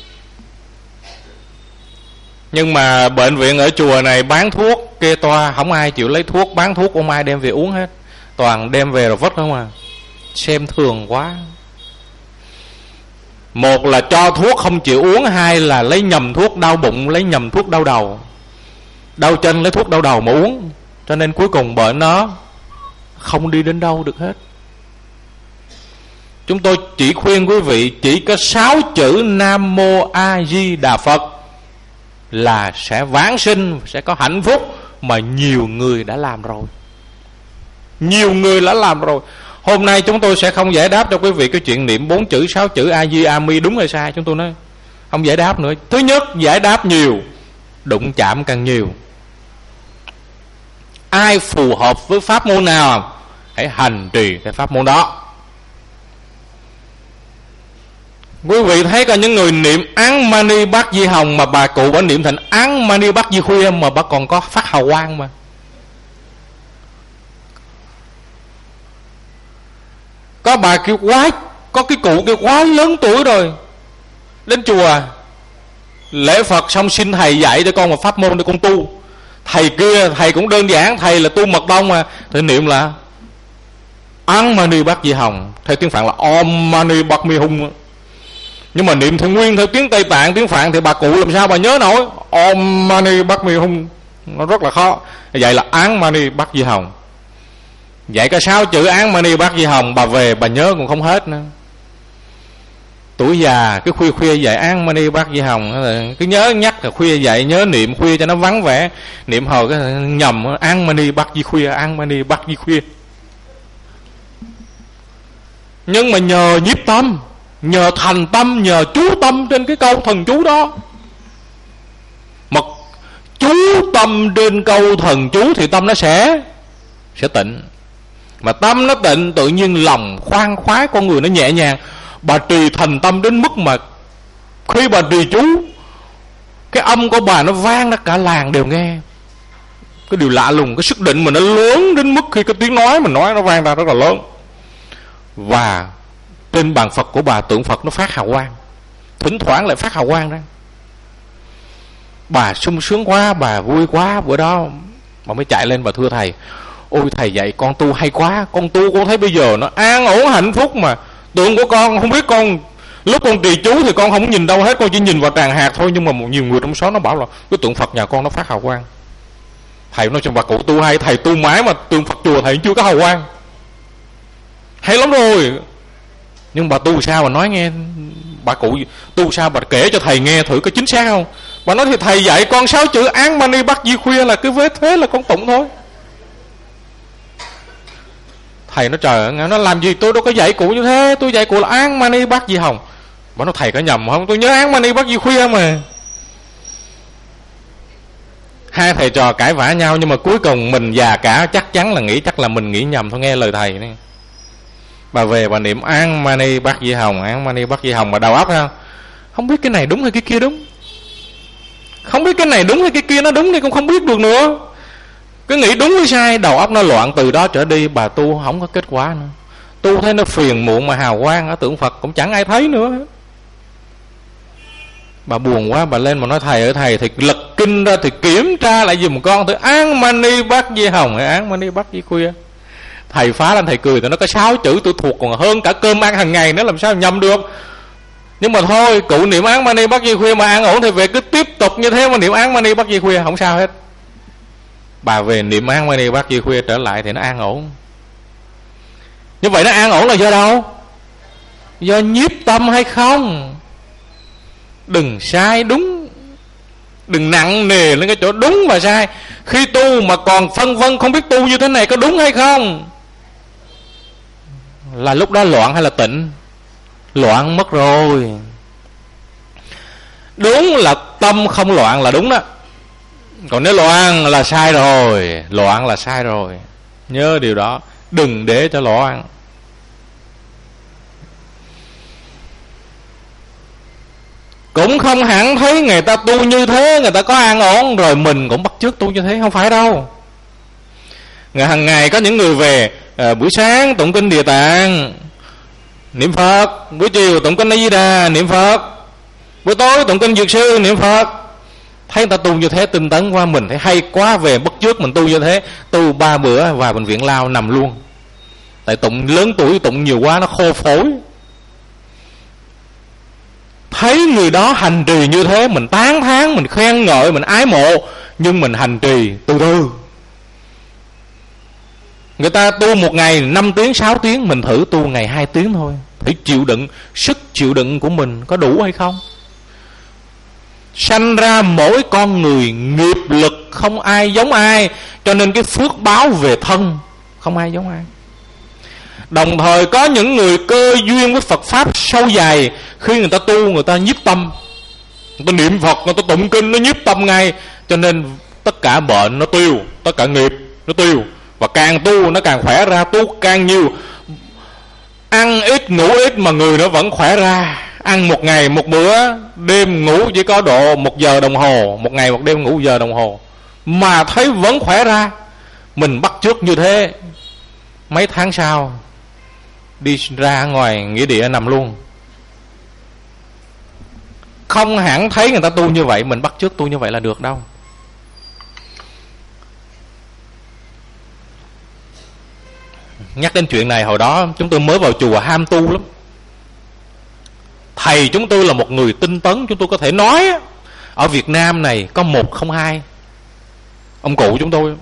Nhưng mà bệnh viện ở chùa này bán thuốc kê toa, không ai chịu lấy thuốc, bán thuốc không ai đem về uống hết. Toàn đem về rồi vứt không à. Xem thường quá. Một là cho thuốc không chịu uống, hai là lấy nhầm thuốc đau bụng, lấy nhầm thuốc đau đầu, đau chân lấy thuốc đau đầu mà uống. Cho nên cuối cùng bệnh nó không đi đến đâu được hết. Chúng tôi chỉ khuyên quý vị chỉ có sáu chữ Nam Mô A Di Đà Phật là sẽ vãng sinh, sẽ có hạnh phúc. Mà nhiều người đã làm rồi. Nhiều người đã làm rồi. Hôm nay chúng tôi sẽ không giải đáp cho quý vị cái chuyện niệm bốn chữ, sáu chữ A Di A Mi đúng hay sai. Chúng tôi nói không giải đáp nữa. Thứ nhất, giải đáp nhiều, đụng chạm càng nhiều. Ai phù hợp với pháp môn nào, hãy hành trì cái pháp môn đó. Quý vị thấy có những người niệm Án Mani Bát Di Hồng mà bà cụ bà niệm thành Án Mani Bát Di Khuya mà bà còn có phát hào quang mà. Có bà kêu quá, có cái cụ kêu quá lớn tuổi rồi, đến chùa lễ Phật xong xin thầy dạy cho con một pháp môn để con tu. Thầy kia thầy cũng đơn giản, thầy là tu mật tông mà, thầy niệm là Án Mani Bát Di Hồng, theo tiếng Phạn là Om Mani Bát Mi Hung. Nhưng mà niệm theo nguyên theo tiếng Tây Tạng, tiếng Phạn thì bà cụ làm sao bà nhớ nổi Om Mani Bát Mi Hung, nó rất là khó. Vậy là Án Mani Bát Di Hồng. Dạy có sáu chữ Án Mani Bát Di Hồng, bà về bà nhớ còn không hết nữa. Tuổi già cứ khuya khuya dạy Án Mani Bát Di Hồng, cứ nhớ nhắc là khuya dạy, nhớ niệm khuya cho nó vắng vẻ. Niệm hồi cái nhầm Án Mani Bát Di Khuya, Án Mani Bát Di Khuya. Nhưng mà nhờ nhiếp tâm, nhờ thành tâm, nhờ chú tâm trên cái câu thần chú đó, mà chú tâm trên câu thần chú thì tâm nó sẽ sẽ tịnh. Mà tâm nó tịnh, tự nhiên lòng khoan khoái, con người nó nhẹ nhàng. Bà trì thành tâm đến mức mà khi bà trì chú, cái âm của bà nó vang ra cả làng đều nghe. Cái điều lạ lùng, cái sức định mà nó lớn đến mức khi cái tiếng nói mình nói nó vang ra rất là lớn. Và trên bàn Phật của bà, tượng Phật nó phát hào quang, thỉnh thoảng lại phát hào quang ra. Bà sung sướng quá, bà vui quá. Bữa đó bà mới chạy lên bà thưa thầy: ôi thầy dạy con tu hay quá, con tu con thấy bây giờ nó an ổn hạnh phúc mà. Tượng của con không biết con Lúc con trì chú thì con không nhìn đâu hết, con chỉ nhìn vào tràng hạt thôi. Nhưng mà một nhiều người trong xóm nó bảo là cái tượng Phật nhà con nó phát hào quang. Thầy nói cho bà cụ tu hay, thầy tu mãi mà tượng Phật chùa thầy chưa có hào quang. Hay lắm rồi. Nhưng bà tu sao mà nói nghe. Bà cụ tu sao bà kể cho thầy nghe thử có chính xác không. Bà nói thì thầy dạy con sáu chữ Án Mani Bắt Di Khuya là cứ vết thế là con tụng thôi. Thầy nói trời ơi, nó làm gì tôi đâu có dạy cụ như thế. Tôi dạy cụ là Án Mani Bắt Di Hồng. Bà nói thầy có nhầm không. Tôi nhớ Án Mani Bắt Di Khuya mà. Hai thầy trò cãi vã nhau. Nhưng mà cuối cùng mình già cả chắc chắn là nghĩ chắc là mình nghĩ nhầm thôi, nghe lời thầy này. Bà về bà niệm Án Mani Bắt Di Hồng, Án Mani Bắt Di Hồng. Bà đầu óc không Không biết cái này đúng hay cái kia đúng. Không biết cái này đúng hay cái kia nó đúng thì cũng không biết được nữa. Cứ nghĩ đúng hay sai, đầu óc nó loạn. Từ đó trở đi bà tu không có kết quả nữa. Tu thấy nó phiền muộn mà hào quang ở tượng Phật cũng chẳng ai thấy nữa. Bà buồn quá, bà lên mà nói thầy ơi thầy thì lật kinh ra thì kiểm tra lại giùm con thử Án Mani Bắt Di Hồng hay Án Mani Bắt Di Khuya. Thầy phá lên thầy cười, tôi nói có sáu chữ tôi thuộc còn hơn cả cơm ăn hàng ngày nữa, làm sao nhầm được. Nhưng mà thôi, cụ niệm Án Mani Bắt Di Khuya mà an ổn thì về cứ tiếp tục như thế mà niệm Án Mani Bắt Di Khuya không sao hết. Bà về niệm Án Mani Bắt Di Khuya trở lại thì nó an ổn. Như vậy nó an ổn là do đâu? Do nhiếp tâm hay không? Đừng sai đúng, đừng nặng nề lên cái chỗ đúng và sai. Khi tu mà còn phân vân không biết tu như thế này có đúng hay không, là lúc đó loạn hay là tịnh? Loạn mất rồi. Đúng là tâm không loạn là đúng đó. Còn nếu loạn là sai rồi. Loạn là sai rồi. Nhớ điều đó. Đừng để cho loạn. Cũng không hẳn thấy người ta tu như thế, người ta có an ổn rồi mình cũng bắt chước tu như thế. Không phải đâu. Ngày hàng ngày có những người về à, buổi sáng tụng kinh Địa Tạng niệm Phật, buổi chiều tụng kinh A Di Đà niệm Phật, buổi tối tụng kinh Dược Sư niệm Phật. Thấy người ta tu như thế tinh tấn qua, mình thấy hay quá, về bắt chước mình tu như thế. Tu ba bữa vào bệnh viện lao nằm luôn. Tại tụng lớn tuổi, tụng nhiều quá nó khô phổi. Thấy người đó hành trì như thế, mình tán thán, mình khen ngợi, mình ái mộ. Nhưng mình hành trì từ từ. Người ta tu một ngày năm tiếng, sáu tiếng, mình thử tu ngày hai tiếng thôi. Thử chịu đựng, sức chịu đựng của mình có đủ hay không? Sanh ra mỗi con người nghiệp lực không ai giống ai, cho nên cái phước báo về thân không ai giống ai. Đồng thời có những người cơ duyên với Phật Pháp sâu dày, khi người ta tu người ta nhiếp tâm, người ta niệm Phật, người ta tụng kinh nó nhiếp tâm ngay. Cho nên tất cả bệnh nó tiêu, tất cả nghiệp nó tiêu. Và càng tu nó càng khỏe ra, tu càng nhiều. Ăn ít ngủ ít mà người nó vẫn khỏe ra. Ăn một ngày một bữa, đêm ngủ chỉ có độ một giờ đồng hồ, một ngày một đêm ngủ một giờ đồng hồ, mà thấy vẫn khỏe ra. Mình bắt chước như thế, mấy tháng sau đi ra ngoài nghĩa địa nằm luôn. Không hẳn thấy người ta tu như vậy mình bắt chước tu như vậy là được đâu. Nhắc đến chuyện này, hồi đó chúng tôi mới vào chùa ham tu lắm. Thầy chúng tôi là một người tinh tấn. Chúng tôi có thể nói ở Việt Nam này có một không hai. Ông cụ chúng tôi,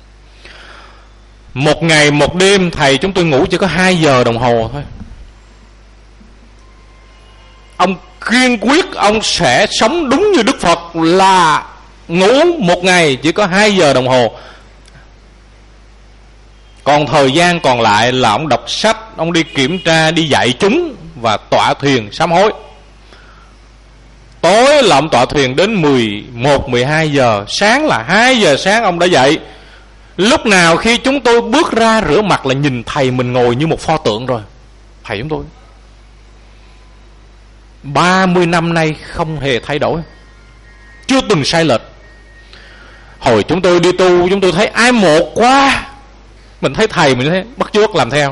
một ngày một đêm thầy chúng tôi ngủ chỉ có hai giờ đồng hồ thôi. Ông kiên quyết ông sẽ sống đúng như Đức Phật, là ngủ một ngày chỉ có hai giờ đồng hồ. Còn thời gian còn lại là ông đọc sách, ông đi kiểm tra, đi dạy chúng và tọa thuyền sám hối. Tối là ông tọa thuyền đến mười một, mười hai giờ. Sáng là hai giờ sáng ông đã dậy. Lúc nào khi chúng tôi bước ra rửa mặt là nhìn thầy mình ngồi như một pho tượng rồi. Thầy chúng tôi ba mươi năm nay không hề thay đổi, chưa từng sai lệch. Hồi chúng tôi đi tu, chúng tôi thấy ái mộ quá. Mình thấy thầy mình thấy bắt chước làm theo.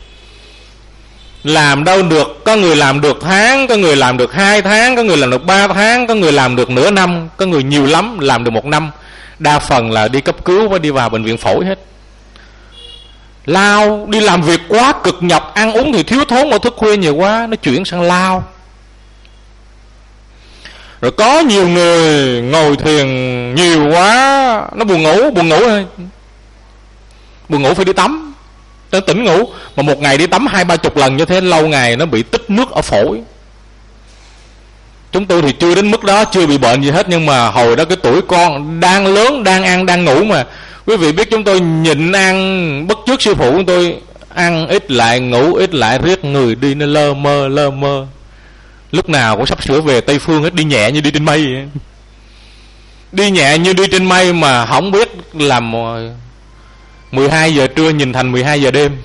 Làm đâu được, có người làm được tháng, có người làm được hai tháng, có người làm được ba tháng, có người làm được nửa năm, có người nhiều lắm làm được một năm. Đa phần là đi cấp cứu và đi vào bệnh viện phổi hết. Lao, đi làm việc quá cực nhọc, ăn uống thì thiếu thốn, ở thức khuya nhiều quá, nó chuyển sang lao. Rồi có nhiều người ngồi thiền nhiều quá, nó buồn ngủ, buồn ngủ thôi. Buồn ngủ phải đi tắm, nó tỉnh ngủ. Mà một ngày đi tắm hai ba chục lần như thế, lâu ngày nó bị tích nước ở phổi. Chúng tôi thì chưa đến mức đó, chưa bị bệnh gì hết. Nhưng mà hồi đó cái tuổi con đang lớn, đang ăn, đang ngủ mà. Quý vị biết chúng tôi nhịn ăn bất trước sư phụ của tôi. Ăn ít lại, ngủ ít lại, riết người đi nó lơ mơ, lơ mơ. Lúc nào cũng sắp sửa về Tây Phương hết, đi nhẹ như đi trên mây vậy. Đi nhẹ như đi trên mây mà không biết làm mười hai giờ trưa nhìn thành mười hai giờ đêm.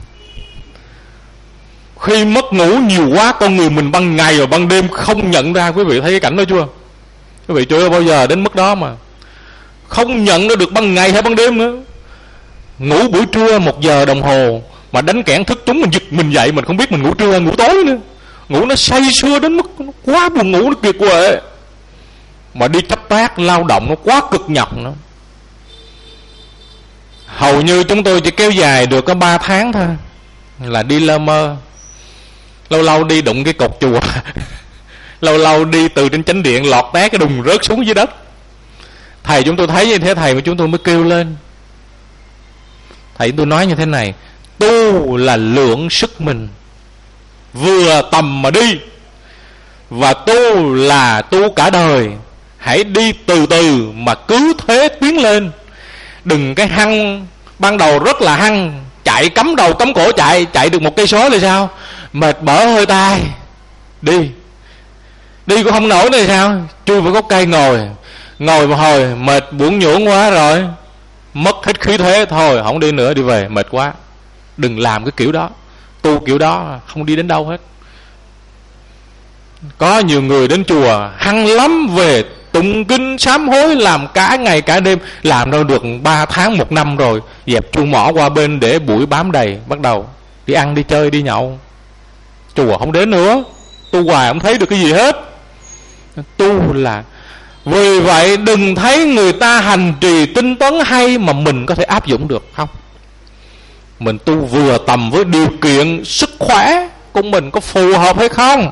Khi mất ngủ nhiều quá, con người mình ban ngày và ban đêm không nhận ra. Quý vị thấy cái cảnh đó chưa? Quý vị chưa bao giờ đến mức đó mà không nhận ra được ban ngày hay ban đêm nữa. Ngủ buổi trưa một giờ đồng hồ mà đánh kẽn thức chúng mình giật mình dậy, mình không biết mình ngủ trưa ngủ tối nữa. Ngủ nó say sưa đến mức nó quá buồn ngủ, nó kiệt quệ. Mà đi chấp tác lao động nó quá cực nhọc nữa. Hầu như chúng tôi chỉ kéo dài được có ba tháng thôi là đi lơ mơ. Lâu lâu đi đụng cái cột chùa lâu lâu đi từ trên chánh điện lọt té cái đùng rớt xuống dưới đất. Thầy chúng tôi thấy như thế, thầy mà chúng tôi mới kêu lên. Thầy tôi nói như thế này: tu là lượng sức mình, vừa tầm mà đi. Và tu là tu cả đời. Hãy đi từ từ mà cứ thế tiến lên. Đừng cái hăng, ban đầu rất là hăng, chạy cắm đầu cắm cổ chạy, chạy được một cây số là sao? Mệt bở hơi tai, đi đi cũng không nổi này sao? Chui vào gốc cây ngồi, ngồi một hồi mệt buồn nhũn quá rồi, mất hết khí thế, thôi không đi nữa, đi về, mệt quá. Đừng làm cái kiểu đó. Tu kiểu đó không đi đến đâu hết. Có nhiều người đến chùa hăng lắm, về tụng kinh sám hối làm cả ngày cả đêm, làm đâu được ba tháng một năm rồi, dẹp chuông mỏ qua bên để bụi bám đầy, bắt đầu đi ăn đi chơi đi nhậu, chùa không đến nữa. Tu hoài không thấy được cái gì hết. Tu là vì vậy đừng thấy người ta hành trì tinh tấn hay mà mình có thể áp dụng được không. Mình tu vừa tầm với điều kiện sức khỏe của mình có phù hợp hay không.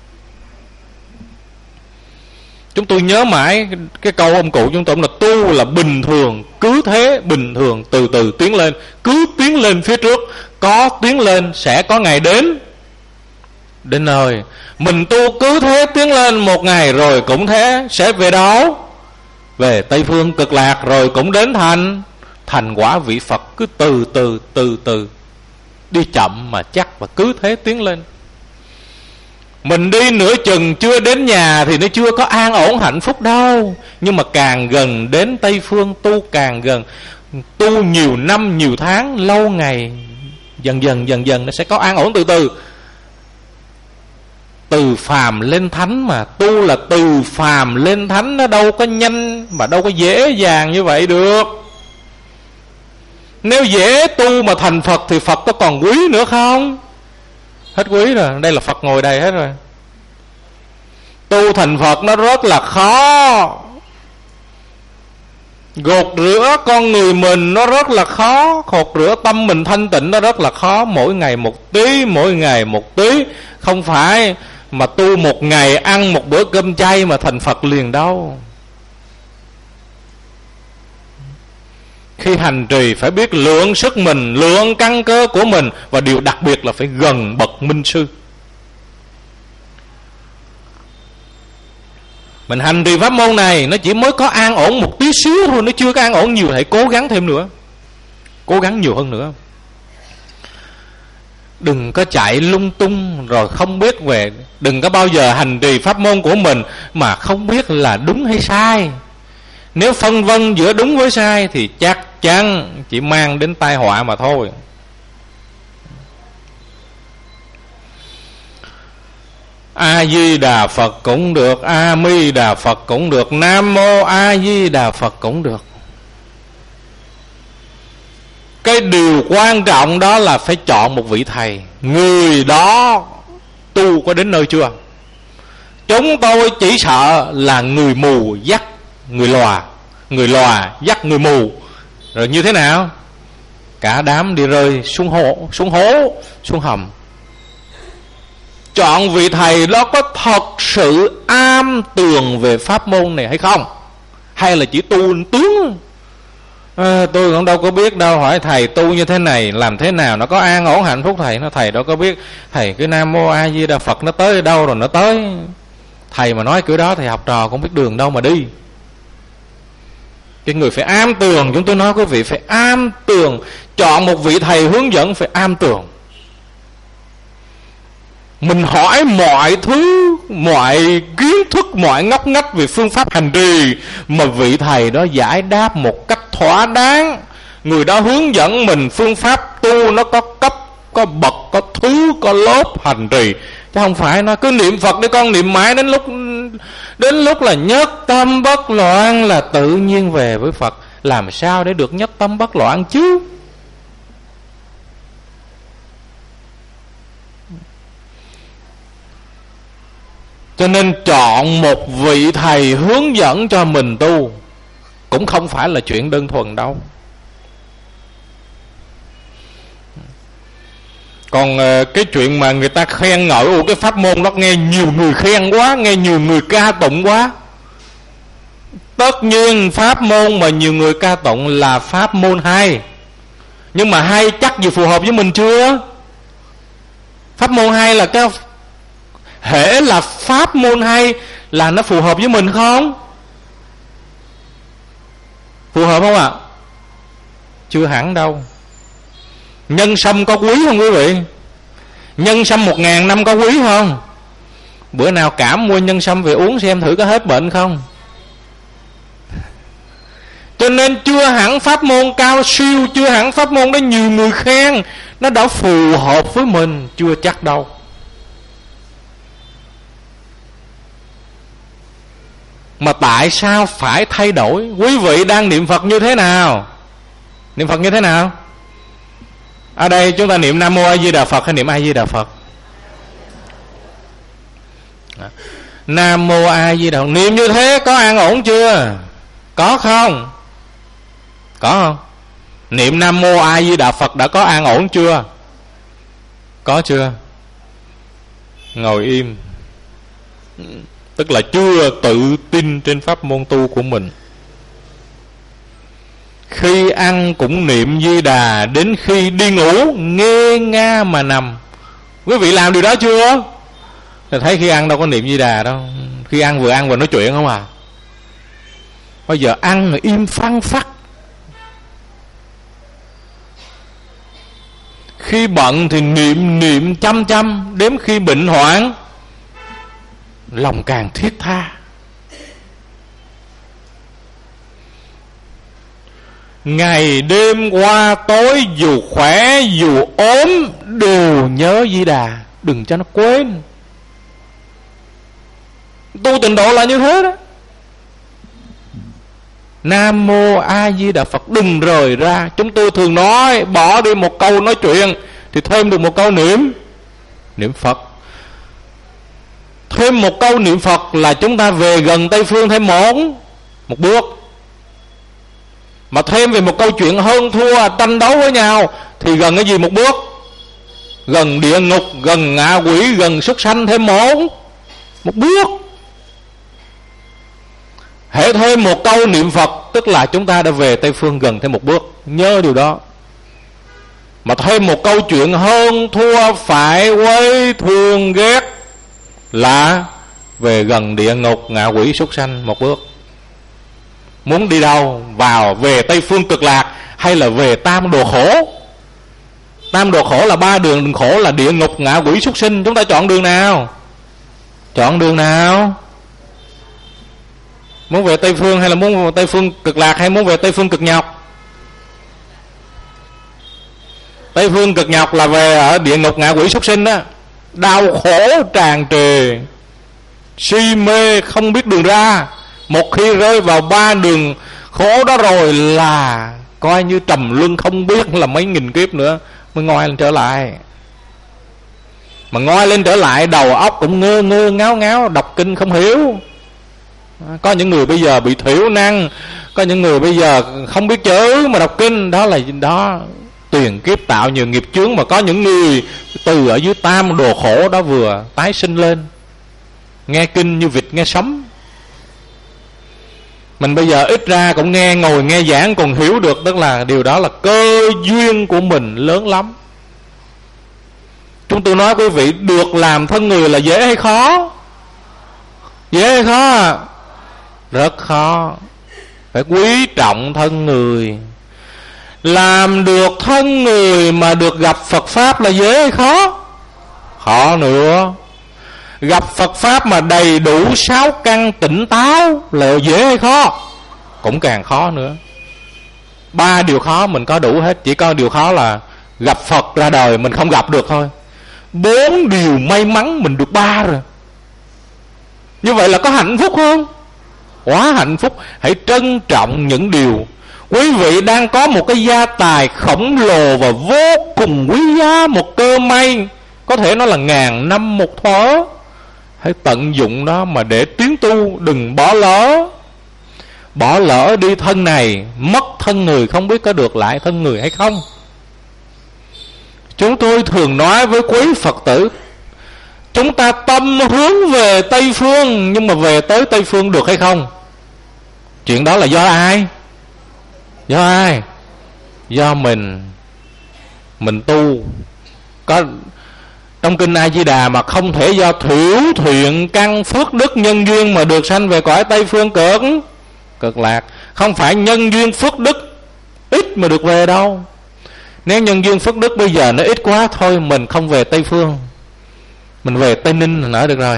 Chúng tôi nhớ mãi cái, cái câu ông cụ chúng tôi là tu là bình thường, cứ thế bình thường, từ từ tiến lên, cứ tiến lên phía trước, có tiến lên sẽ có ngày đến đến nơi. Mình tu cứ thế tiến lên, một ngày rồi cũng thế, sẽ về đâu? Về Tây Phương Cực Lạc, rồi cũng đến thành thành quả vị Phật. Cứ từ từ từ từ, đi chậm mà chắc, và cứ thế tiến lên. Mình đi nửa chừng chưa đến nhà thì nó chưa có an ổn hạnh phúc đâu. Nhưng mà càng gần đến Tây Phương, tu càng gần, tu nhiều năm nhiều tháng lâu ngày, dần dần dần dần nó sẽ có an ổn từ từ. Từ phàm lên thánh mà, tu là từ phàm lên thánh, nó đâu có nhanh mà đâu có dễ dàng như vậy được. Nếu dễ tu mà thành Phật thì Phật có còn quý nữa không? Hết quý rồi, đây là Phật ngồi đây hết rồi. Tu thành Phật nó rất là khó. Gột rửa con người mình nó rất là khó. Gột rửa tâm mình thanh tịnh nó rất là khó. Mỗi ngày một tí, mỗi ngày một tí. Không phải mà tu một ngày ăn một bữa cơm chay mà thành Phật liền đâu. Khi hành trì phải biết lượng sức mình, lượng căn cơ của mình, và điều đặc biệt là phải gần bậc minh sư. Mình hành trì pháp môn này nó chỉ mới có an ổn một tí xíu thôi, nó chưa có an ổn nhiều, hãy cố gắng thêm nữa, cố gắng nhiều hơn nữa. Đừng có chạy lung tung rồi không biết về. Đừng có bao giờ hành trì pháp môn của mình mà không biết là đúng hay sai. Nếu phân vân giữa đúng với sai thì chắc chắn chỉ mang đến tai họa mà thôi. A Di Đà Phật cũng được, A Mi Đà Phật cũng được, Nam Mô A Di Đà Phật cũng được. Cái điều quan trọng đó là phải chọn một vị thầy. Người đó tu có đến nơi chưa? Chúng tôi chỉ sợ là người mù dắt người lòa, người lòa dắt người mù. Rồi như thế nào? Cả đám đi rơi xuống hố, xuống hố, xuống hầm. chọn vị thầy đó có thật sự am tường về pháp môn này hay không, hay là chỉ tu tướng. À, tôi cũng đâu có biết đâu, hỏi thầy tu như thế này làm thế nào nó có an ổn hạnh phúc. Thầy nó thầy đâu có biết, thầy cái Nam Mô A Di Đà Phật nó tới đâu rồi nó tới. Thầy mà nói kiểu đó thì học trò không biết đường đâu mà đi. Cái người phải am tường, chúng tôi nói quý vị phải am tường. Chọn một vị thầy hướng dẫn phải am tường. Mình hỏi mọi thứ, mọi kiến thức, mọi ngóc ngách về phương pháp hành trì, mà vị thầy đó giải đáp một cách thỏa đáng. Người đó hướng dẫn mình phương pháp tu nó có cấp, có bậc, có thứ, có lớp hành trì. Chứ không phải nó cứ niệm Phật để con niệm mãi đến lúc đến lúc là nhất tâm bất loạn là tự nhiên về với Phật. Làm sao để được nhất tâm bất loạn chứ? Cho nên chọn một vị thầy hướng dẫn cho mình tu cũng không phải là chuyện đơn thuần đâu. Còn cái chuyện mà người ta khen ngợi, ồ cái pháp môn đó nghe nhiều người khen quá, nghe nhiều người ca tụng quá. Tất nhiên pháp môn mà nhiều người ca tụng là pháp môn hay, nhưng mà hay chắc gì phù hợp với mình chưa? Pháp môn hay là cái hễ là pháp môn hay là nó phù hợp với mình không? Phù hợp không ạ? À? Chưa hẳn đâu. Nhân sâm có quý không quý vị? Nhân sâm một ngàn năm có quý không? Bữa nào cảm mua nhân sâm về uống xem thử có hết bệnh không? Cho nên chưa hẳn pháp môn cao siêu, chưa hẳn pháp môn đó nhiều người khen nó đã phù hợp với mình, chưa chắc đâu. Mà tại sao phải thay đổi? Quý vị đang niệm Phật như thế nào? Niệm Phật như thế nào? Ở đây chúng ta niệm Nam Mô A Di Đà Phật hay niệm A Di Đà Phật? Nam Mô A Di Đà Phật. Niệm như thế có an ổn chưa? Có không? Có không? Niệm Nam Mô A Di Đà Phật đã có an ổn chưa? Có chưa? Ngồi im. Tức là chưa tự tin trên pháp môn tu của mình. Khi ăn cũng niệm Di Đà, đến khi đi ngủ nghe nga mà nằm. Quý vị làm điều đó chưa? Thì thấy khi ăn đâu có niệm Di Đà đâu. Khi ăn vừa ăn vừa nói chuyện không à. Bây giờ ăn rồi im phăng phắc. Khi bận thì niệm niệm chăm chăm, đến khi bệnh hoạn lòng càng thiết tha. Ngày đêm qua tối dù khỏe dù ốm đều nhớ Di Đà, đừng cho nó quên. Tu tịnh độ là như thế đó. Nam Mô A Di Đà Phật đừng rời ra. Chúng tôi thường nói bỏ đi một câu nói chuyện thì thêm được một câu niệm Niệm Phật. Thêm một câu niệm Phật là chúng ta về gần Tây Phương thêm một Một bước. Mà thêm về một câu chuyện hơn thua tranh đấu với nhau thì gần cái gì một bước? Gần địa ngục, gần ngạ quỷ, gần súc sanh thêm một Một bước. Hễ thêm một câu niệm Phật tức là chúng ta đã về Tây Phương gần thêm một bước. Nhớ điều đó. Mà thêm một câu chuyện hơn thua phải quấy thương ghét là về gần địa ngục, ngạ quỷ, súc sanh một bước. Muốn đi đâu? Vào về Tây Phương Cực Lạc hay là về Tam Đồ Khổ? Tam Đồ Khổ là ba đường khổ là địa ngục, ngạ quỷ, súc sinh. Chúng ta chọn đường nào? Chọn đường nào? Muốn về Tây Phương hay là muốn về Tây Phương Cực Lạc hay muốn về Tây Phương Cực Nhọc? Tây Phương Cực Nhọc là về ở địa ngục, ngạ quỷ, súc sinh đó. Đau khổ tràn trề, si mê không biết đường ra. Một khi rơi vào ba đường khổ đó rồi là coi như trầm luân không biết là mấy nghìn kiếp nữa mới ngoi lên trở lại. Mà ngoi lên trở lại đầu óc cũng ngơ ngơ ngáo ngáo, đọc kinh không hiểu. Có những người bây giờ bị thiểu năng, có những người bây giờ không biết chữ mà đọc kinh. Đó là đó tiền kiếp tạo nhiều nghiệp chướng. Mà có những người từ ở dưới tam đồ khổ đó vừa tái sinh lên, nghe kinh như vịt nghe sấm. Mình bây giờ ít ra cũng nghe, ngồi nghe giảng còn hiểu được, tức là điều đó là cơ duyên của mình lớn lắm. Chúng tôi nói quý vị, được làm thân người là dễ hay khó? Dễ hay khó à? Rất khó. Phải quý trọng thân người. Làm được thân người mà được gặp Phật Pháp là dễ hay khó? Khó nữa. Gặp Phật Pháp mà đầy đủ sáu căn tỉnh táo là dễ hay khó? Cũng càng khó nữa. Ba điều khó mình có đủ hết. Chỉ có điều khó là gặp Phật ra đời mình không gặp được thôi. Bốn điều may mắn mình được ba rồi. Như vậy là có hạnh phúc không? Quá hạnh phúc. Hãy trân trọng những điều. Quý vị đang có một cái gia tài khổng lồ và vô cùng quý giá, một cơ may có thể nó là ngàn năm một thuở. Hãy tận dụng đó mà để tiến tu, đừng bỏ lỡ. Bỏ lỡ đi thân này, mất thân người không biết có được lại thân người hay không. Chúng tôi thường nói với quý Phật tử, chúng ta tâm hướng về Tây Phương, nhưng mà về tới Tây Phương được hay không? Chuyện đó là do ai? Do ai? Do mình. Mình tu. Có trong kinh A Di Đà mà không thể do thiểu thiện căn phước đức nhân duyên mà được sanh về cõi Tây Phương cực cực lạc. Không phải nhân duyên phước đức ít mà được về đâu. Nếu nhân duyên phước đức bây giờ nó ít quá, thôi mình không về Tây Phương, mình về Tây Ninh là nở được rồi.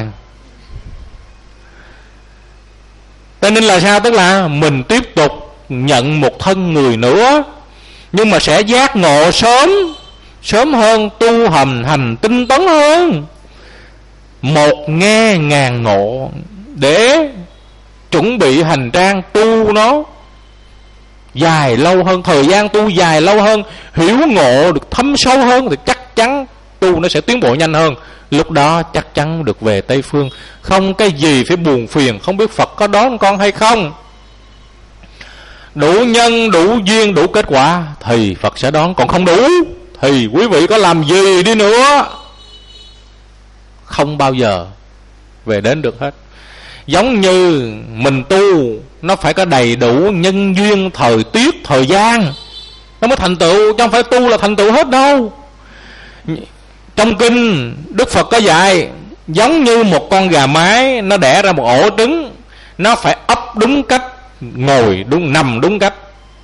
Tây Ninh là sao? Tức là mình tiếp tục nhận một thân người nữa, nhưng mà sẽ giác ngộ sớm, sớm hơn, tu hành hành tinh tấn hơn. Một nghe ngàn ngộ, để chuẩn bị hành trang tu nó dài lâu hơn, thời gian tu dài lâu hơn, hiểu ngộ được thấm sâu hơn, thì chắc chắn tu nó sẽ tiến bộ nhanh hơn. Lúc đó chắc chắn được về Tây Phương. Không cái gì phải buồn phiền, không biết Phật có đón con hay không. Đủ nhân, đủ duyên, đủ kết quả thì Phật sẽ đón. Còn không đủ thì quý vị có làm gì đi nữa không bao giờ về đến được hết. Giống như mình tu, nó phải có đầy đủ nhân duyên, thời tiết, thời gian nó mới thành tựu, chứ không phải tu là thành tựu hết đâu. Trong kinh Đức Phật có dạy, giống như một con gà mái nó đẻ ra một ổ trứng, nó phải ấp đúng cách, ngồi đúng, nằm đúng cách,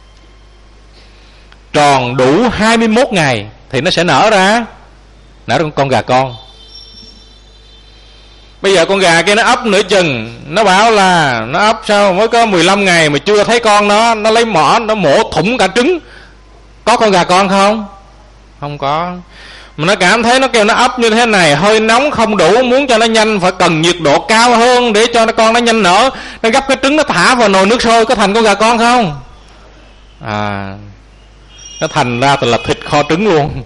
tròn đủ hai mươi mốt ngày thì nó sẽ nở ra nở ra con gà con. Bây giờ con gà kia nó ấp nửa chừng, nó bảo là nó ấp sao mới có mười lăm ngày mà chưa thấy con nó, nó lấy mỏ nó mổ thủng cả trứng, có con gà con không? Không có. Mà nó cảm thấy nó kêu nó ấp như thế này hơi nóng không đủ, muốn cho nó nhanh phải cần nhiệt độ cao hơn để cho con nó nhanh nở. Nó gấp cái trứng nó thả vào nồi nước sôi, có thành con gà con không? À, nó thành ra là thịt kho trứng luôn.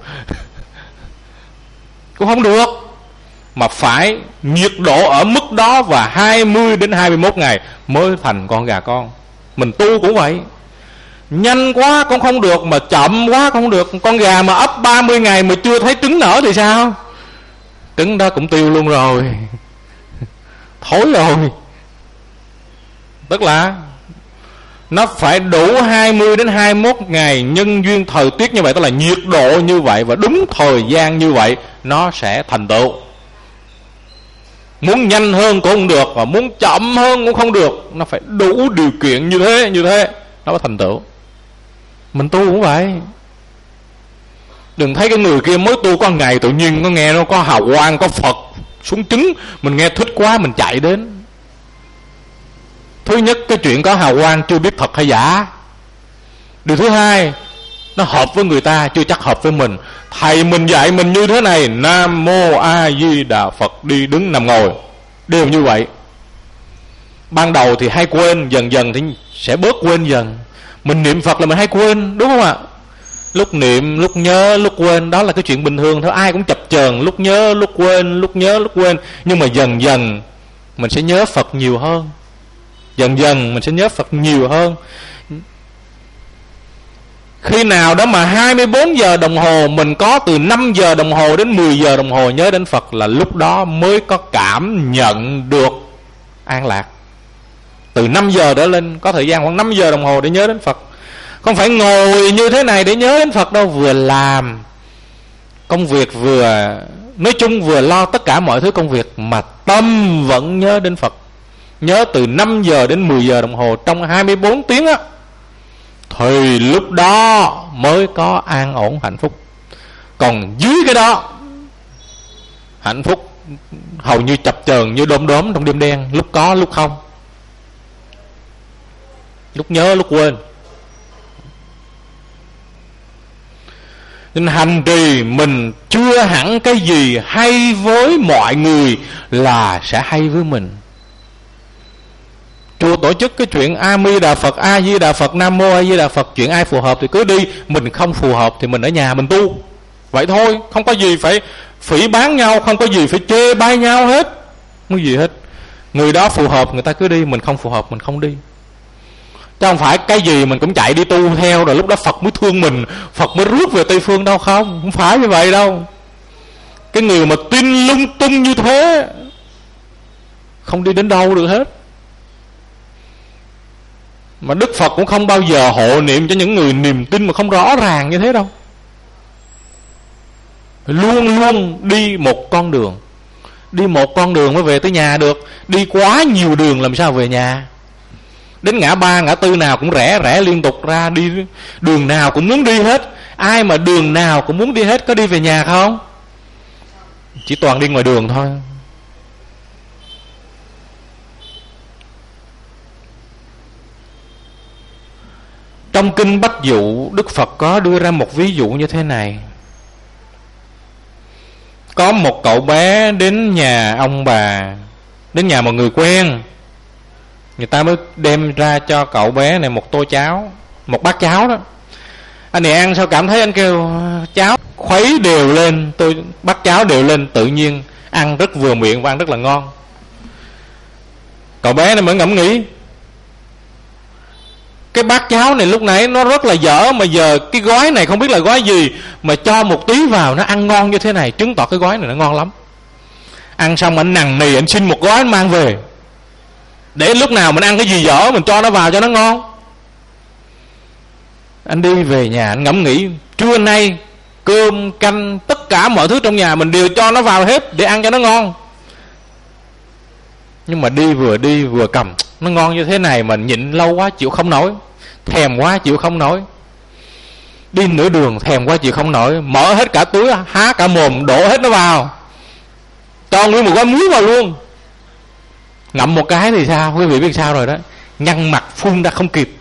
Cũng không được. Mà phải nhiệt độ ở mức đó và hai mươi đến hai mươi mốt ngày mới thành con gà con. Mình tu cũng vậy, nhanh quá cũng không được, mà chậm quá cũng không được. Con gà mà ấp ba mươi ngày mà chưa thấy trứng nở thì sao? Trứng đó cũng tiêu luôn rồi, thối rồi. Tức là nó phải đủ hai mươi đến hai mươi mốt ngày nhân duyên thời tiết như vậy, tức là nhiệt độ như vậy và đúng thời gian như vậy, nó sẽ thành tựu. Muốn nhanh hơn cũng không được, và muốn chậm hơn cũng không được. Nó phải đủ điều kiện như thế, như thế nó mới thành tựu. Mình tu cũng vậy. Đừng thấy cái người kia mới tu có ngày tự nhiên nó nghe nó có hào quang, có Phật xuống trứng, mình nghe thích quá mình chạy đến. Thứ nhất, cái chuyện có hào quang chưa biết thật hay giả. Điều thứ hai, nó hợp với người ta chưa chắc hợp với mình. Thầy mình dạy mình như thế này, Nam Mô A Di Đà Phật, đi đứng nằm ngồi đều như vậy. Ban đầu thì hay quên, dần dần thì sẽ bớt quên dần. Mình niệm Phật là mình hay quên, đúng không ạ? Lúc niệm, lúc nhớ, lúc quên, đó là cái chuyện bình thường thôi. Ai cũng chập chờn, lúc nhớ, lúc quên, lúc nhớ, lúc quên. Nhưng mà dần dần mình sẽ nhớ Phật nhiều hơn. Dần dần mình sẽ nhớ Phật nhiều hơn. Khi nào đó mà hai mươi bốn giờ đồng hồ mình có từ năm giờ đồng hồ đến mười giờ đồng hồ nhớ đến Phật, là lúc đó mới có cảm nhận được an lạc. Từ năm giờ trở lên có thời gian khoảng năm giờ đồng hồ để nhớ đến Phật. Không phải ngồi như thế này để nhớ đến Phật đâu. Vừa làm công việc, vừa nói chung vừa lo tất cả mọi thứ công việc, mà tâm vẫn nhớ đến Phật. Nhớ từ năm giờ đến mười giờ đồng hồ trong hai mươi bốn tiếng á, thì lúc đó mới có an ổn hạnh phúc. Còn dưới cái đó, hạnh phúc hầu như chập chờn như đom đóm trong đêm đen, lúc có lúc không, lúc nhớ lúc quên. Nên hành trì mình chưa hẳn cái gì hay với mọi người là sẽ hay với mình. Chùa tổ chức cái chuyện A Di Đà Phật, A Di Đà Phật, Nam Mô A Di Đà Phật, chuyện ai phù hợp thì cứ đi, mình không phù hợp thì mình ở nhà mình tu. Vậy thôi, không có gì phải phỉ báng nhau, không có gì phải chê bai nhau hết, không có gì hết. Người đó phù hợp người ta cứ đi, mình không phù hợp mình không đi. Chứ không phải cái gì mình cũng chạy đi tu theo rồi lúc đó Phật mới thương mình, Phật mới rước về Tây Phương đâu. Không, không phải như vậy đâu. Cái người mà tin lung tung như thế không đi đến đâu được hết. Mà Đức Phật cũng không bao giờ hộ niệm cho những người niềm tin mà không rõ ràng như thế đâu. Luôn luôn đi một con đường. Đi một con đường mới về tới nhà được. Đi quá nhiều đường làm sao về nhà. Đến ngã ba ngã tư nào cũng rẽ rẽ liên tục ra, đi đường nào cũng muốn đi hết. Ai mà đường nào cũng muốn đi hết có đi về nhà không? Chỉ toàn đi ngoài đường thôi. Trong kinh Bách Dụ, Đức Phật có đưa ra một ví dụ như thế này. Có một cậu bé đến nhà ông bà, đến nhà một người quen. Người ta mới đem ra cho cậu bé này một tô cháo, một bát cháo đó. Anh này ăn sao cảm thấy anh kêu cháo khuấy đều lên, tôi bát cháo đều lên, tự nhiên ăn rất vừa miệng và ăn rất là ngon. Cậu bé này mới ngẫm nghĩ, cái bát cháo này lúc nãy nó rất là dở, mà giờ cái gói này không biết là gói gì mà cho một tí vào nó ăn ngon như thế này, chứng tỏ cái gói này nó ngon lắm. Ăn xong anh nằng nì anh xin một gói anh mang về, để lúc nào mình ăn cái gì dở mình cho nó vào cho nó ngon. Anh đi về nhà anh ngẫm nghĩ, trưa nay cơm canh tất cả mọi thứ trong nhà mình đều cho nó vào hết để ăn cho nó ngon. Nhưng mà đi vừa đi vừa cầm, nó ngon như thế này mà nhịn lâu quá chịu không nổi, thèm quá chịu không nổi. Đi nửa đường thèm quá chịu không nổi, mở hết cả túi, há cả mồm đổ hết nó vào, cho nguyên một gói muối vào luôn. Ngậm một cái thì sao, quý vị biết sao rồi đó, nhăn mặt phun ra không kịp.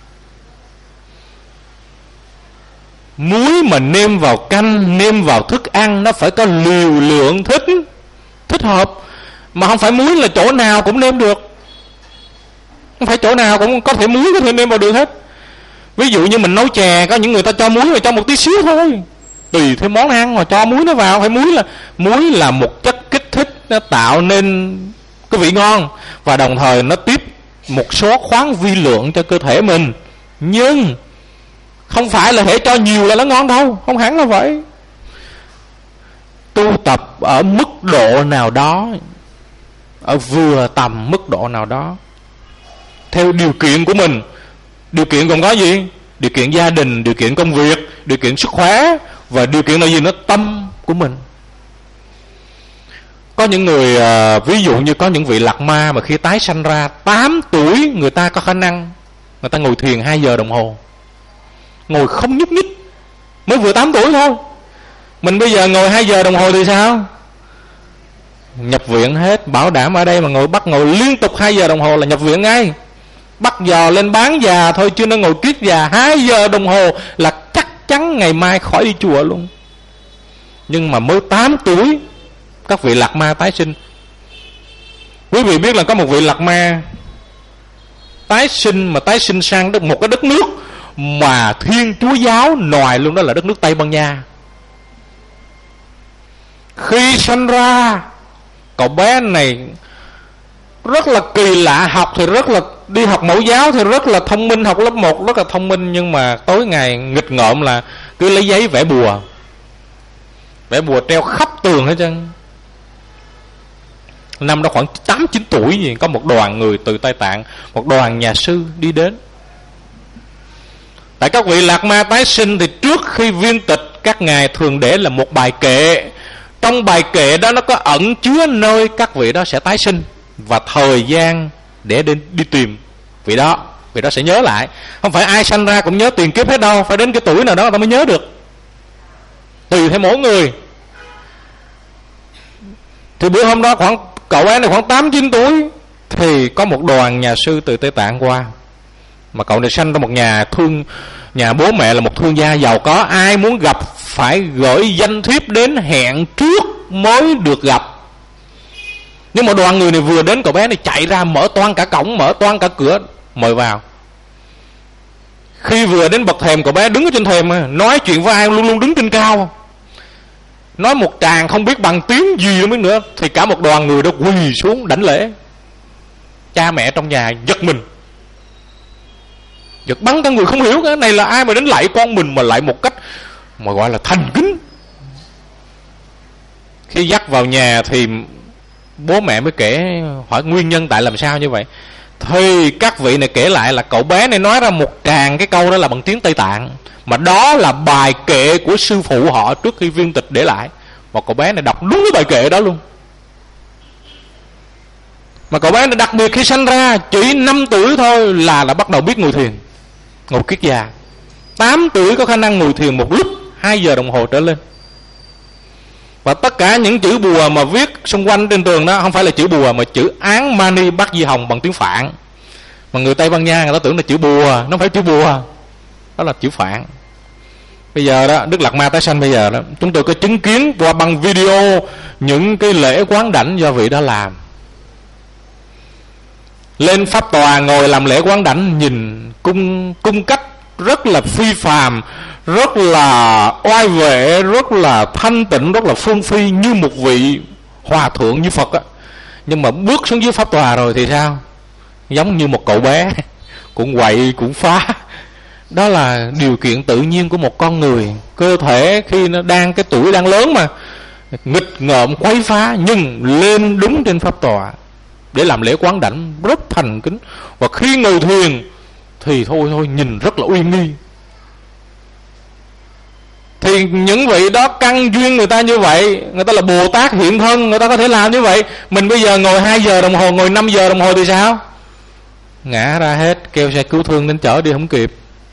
Muối mà nêm vào canh, nêm vào thức ăn, nó phải có liều lượng thích thích hợp. Mà không phải muối là chỗ nào cũng nêm được, không phải chỗ nào cũng có thể muối có thể nêm vào được hết. Ví dụ như mình nấu chè, có những người ta cho muối mà cho một tí xíu thôi, tùy theo món ăn mà cho muối nó vào. Phải muối là muối là một chất kích thích, nó tạo nên cái vị ngon, và đồng thời nó tiếp một số khoáng vi lượng cho cơ thể mình. Nhưng không phải là hễ cho nhiều là nó ngon đâu, không hẳn là vậy. Tu tập ở mức độ nào đó, ở vừa tầm mức độ nào đó, theo điều kiện của mình. Điều kiện còn có gì? Điều kiện gia đình, điều kiện công việc, điều kiện sức khỏe, và điều kiện là gì? Nó tâm của mình. Có những người, ví dụ như có những vị lạc ma mà khi tái sanh ra tám tuổi, người ta có khả năng người ta ngồi thiền hai giờ đồng hồ, ngồi không nhúc nhích, mới vừa tám tuổi thôi. Mình bây giờ ngồi hai giờ đồng hồ thì sao? Nhập viện hết. Bảo đảm ở đây mà ngồi bắt ngồi liên tục hai giờ đồng hồ là nhập viện ngay. Bắt giò lên bán già thôi, chứ nó ngồi kiết già hai giờ đồng hồ là chắc chắn ngày mai khỏi đi chùa luôn. Nhưng mà mới tám tuổi các vị lạc ma tái sinh. Quý vị biết là có một vị lạc ma tái sinh, mà tái sinh sang một cái đất nước mà Thiên Chúa giáo nòi luôn, đó là đất nước Tây Ban Nha. Khi sanh ra, cậu bé này rất là kỳ lạ, học thì rất là, đi học mẫu giáo thì rất là thông minh, học lớp một rất là thông minh, nhưng mà tối ngày nghịch ngợm là cứ lấy giấy vẽ bùa, vẽ bùa treo khắp tường hết trơn. Năm đó khoảng tám chín tuổi gì, có một đoàn người từ Tây Tạng, một đoàn nhà sư đi đến. Tại các vị lạc ma tái sinh thì trước khi viên tịch, các ngài thường để là một bài kệ. Trong bài kệ đó nó có ẩn chứa nơi các vị đó sẽ tái sinh và thời gian để đi, đi tìm vị đó. Vị đó sẽ nhớ lại. Không phải ai sanh ra cũng nhớ tiền kiếp hết đâu, phải đến cái tuổi nào đó người ta mới nhớ được, tùy theo mỗi người. Thì bữa hôm đó khoảng cậu ấy này khoảng tám chín tuổi, thì có một đoàn nhà sư từ Tây Tạng qua. Mà cậu này sanh trong một nhà thương, nhà bố mẹ là một thương gia giàu có, ai muốn gặp phải gửi danh thiếp đến hẹn trước mới được gặp. Nhưng mà đoàn người này vừa đến, cậu bé này chạy ra mở toang cả cổng, mở toang cả cửa mời vào. Khi vừa đến bậc thềm, cậu bé đứng ở trên thềm, nói chuyện với ai luôn luôn đứng trên cao, nói một tràng không biết bằng tiếng gì nữa, nữa thì cả một đoàn người đó quỳ xuống đảnh lễ. Cha mẹ trong nhà giật mình, giật bắn cả người, không hiểu cái này là ai mà đến lạy con mình, mà lại một cách mà gọi là thành kính. Khi dắt vào nhà thì bố mẹ mới kể, hỏi nguyên nhân tại làm sao như vậy. Thì các vị này kể lại là cậu bé này nói ra một tràng cái câu đó là bằng tiếng Tây Tạng, mà đó là bài kệ của sư phụ họ trước khi viên tịch để lại. Và cậu bé này đọc đúng cái bài kệ đó luôn. Mà cậu bé này đặc biệt khi sanh ra chỉ năm tuổi thôi là đã bắt đầu biết ngồi thiền, ngồi kiết già. Tám tuổi có khả năng ngồi thiền một lúc hai giờ đồng hồ trở lên. Và tất cả những chữ bùa mà viết xung quanh trên tường đó không phải là chữ bùa, mà chữ Án Mani Bát Di Hồng bằng tiếng Phạn. Mà người Tây Ban Nha người ta tưởng là chữ bùa, nó không phải chữ bùa, đó là chữ Phạn. Bây giờ đó, Đức Lạt Ma tái sanh bây giờ đó, chúng tôi có chứng kiến qua bằng video những cái lễ quán đảnh do vị đó làm. Lên pháp tòa ngồi làm lễ quán đảnh, nhìn cung cung cách rất là phi phàm, rất là oai vệ, rất là thanh tịnh, rất là phương phi, như một vị hòa thượng như Phật á. Nhưng mà bước xuống dưới pháp tòa rồi thì sao? Giống như một cậu bé, cũng quậy cũng phá. Đó là điều kiện tự nhiên của một con người. Cơ thể khi nó đang cái tuổi đang lớn mà nghịch ngợm quấy phá, nhưng lên đúng trên pháp tòa để làm lễ quán đảnh rất thành kính. Và khi ngồi thiền thì thôi thôi nhìn rất là uy nghi. Thì những vị đó căn duyên người ta như vậy, người ta là Bồ Tát hiện thân, người ta có thể làm như vậy. Mình bây giờ ngồi hai giờ đồng hồ, ngồi năm giờ đồng hồ thì sao? Ngã ra hết, kêu xe cứu thương đến chở đi không kịp.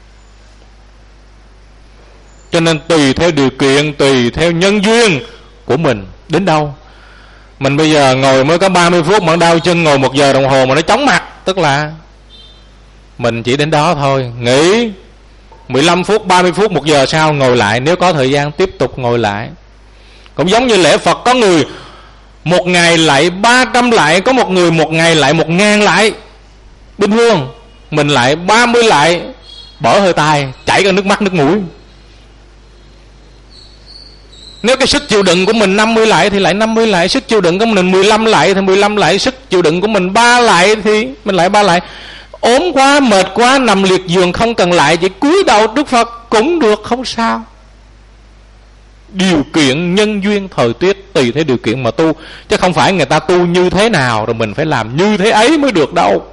Cho nên tùy theo điều kiện, tùy theo nhân duyên của mình đến đâu. Mình bây giờ ngồi mới có ba mươi phút mà đau chân, ngồi một giờ đồng hồ mà nó chóng mặt, tức là mình chỉ đến đó thôi. Nghỉ mười lăm phút, ba mươi phút, một giờ sau ngồi lại, nếu có thời gian tiếp tục ngồi lại. Cũng giống như lễ Phật, có người một ngày lại ba trăm lại, có một người một ngày lại một ngàn lại bình thường. Mình lại ba mươi lại, bở hơi tai, chảy cả nước mắt nước mũi. Nếu cái sức chịu đựng của mình năm mươi lại thì lại năm mươi lại, sức chịu đựng của mình mười lăm lại thì mười lăm lại, sức chịu đựng của mình ba lại thì mình lại ba lại. Ốm quá, mệt quá, nằm liệt giường không cần lại, chỉ cúi đầu Đức Phật cũng được, không sao. Điều kiện, nhân duyên, thời tiết tùy theo điều kiện mà tu, chứ không phải người ta tu như thế nào rồi mình phải làm như thế ấy mới được đâu.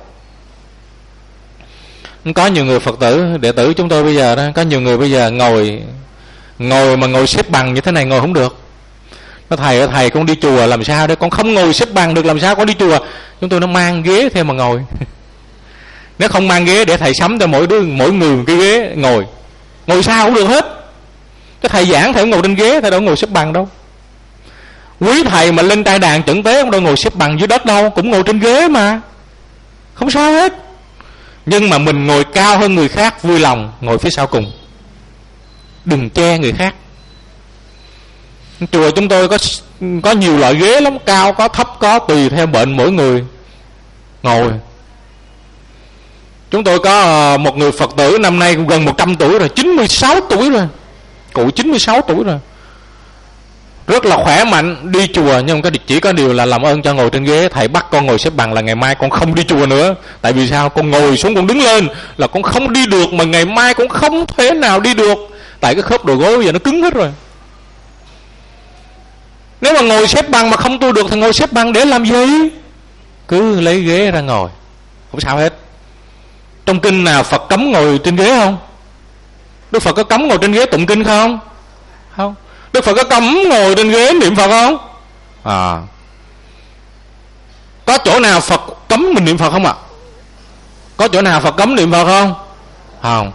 Có nhiều người Phật tử, đệ tử chúng tôi bây giờ đó, có nhiều người bây giờ ngồi ngồi mà ngồi xếp bằng như thế này ngồi không được. Nó thầy ơi thầy con đi chùa làm sao đấy, con không ngồi xếp bằng được làm sao con đi chùa. Chúng tôi nó mang ghế theo mà ngồi. Nếu không mang ghế để thầy sắm cho mỗi đứa mỗi người một cái ghế ngồi, ngồi sao cũng được hết. Cái thầy giảng thầy ngồi trên ghế, thầy đâu ngồi xếp bằng đâu. Quý thầy mà lên trai đàn chuẩn tế không đâu ngồi xếp bằng dưới đất đâu, cũng ngồi trên ghế mà, không sao hết. Nhưng mà mình ngồi cao hơn người khác, vui lòng ngồi phía sau cùng, đừng che người khác. Chùa chúng tôi có có nhiều loại ghế lắm, cao có thấp có, tùy theo bệnh mỗi người ngồi. Chúng tôi có một người Phật tử năm nay cũng gần một trăm tuổi rồi, chín mươi sáu tuổi rồi, cụ chín mươi sáu tuổi rồi. rất là khỏe mạnh, đi chùa, nhưng cái chỉ có điều là làm ơn cho ngồi trên ghế. Thầy bắt con ngồi xếp bằng là ngày mai con không đi chùa nữa. Tại vì sao? Con ngồi xuống con đứng lên là con không đi được, mà ngày mai cũng không thể nào đi được, tại cái khớp đầu gối giờ nó cứng hết rồi. Nếu mà ngồi xếp bằng mà không tu được thì ngồi xếp bằng để làm gì? Cứ lấy ghế ra ngồi, không sao hết. Trong kinh nào Phật cấm ngồi trên ghế không? Đức Phật có cấm ngồi trên ghế tụng kinh không? Không. Đức Phật có cấm ngồi trên ghế niệm Phật không? À, có chỗ nào Phật cấm mình niệm Phật không ạ? À? Có chỗ nào Phật cấm niệm Phật không? Không.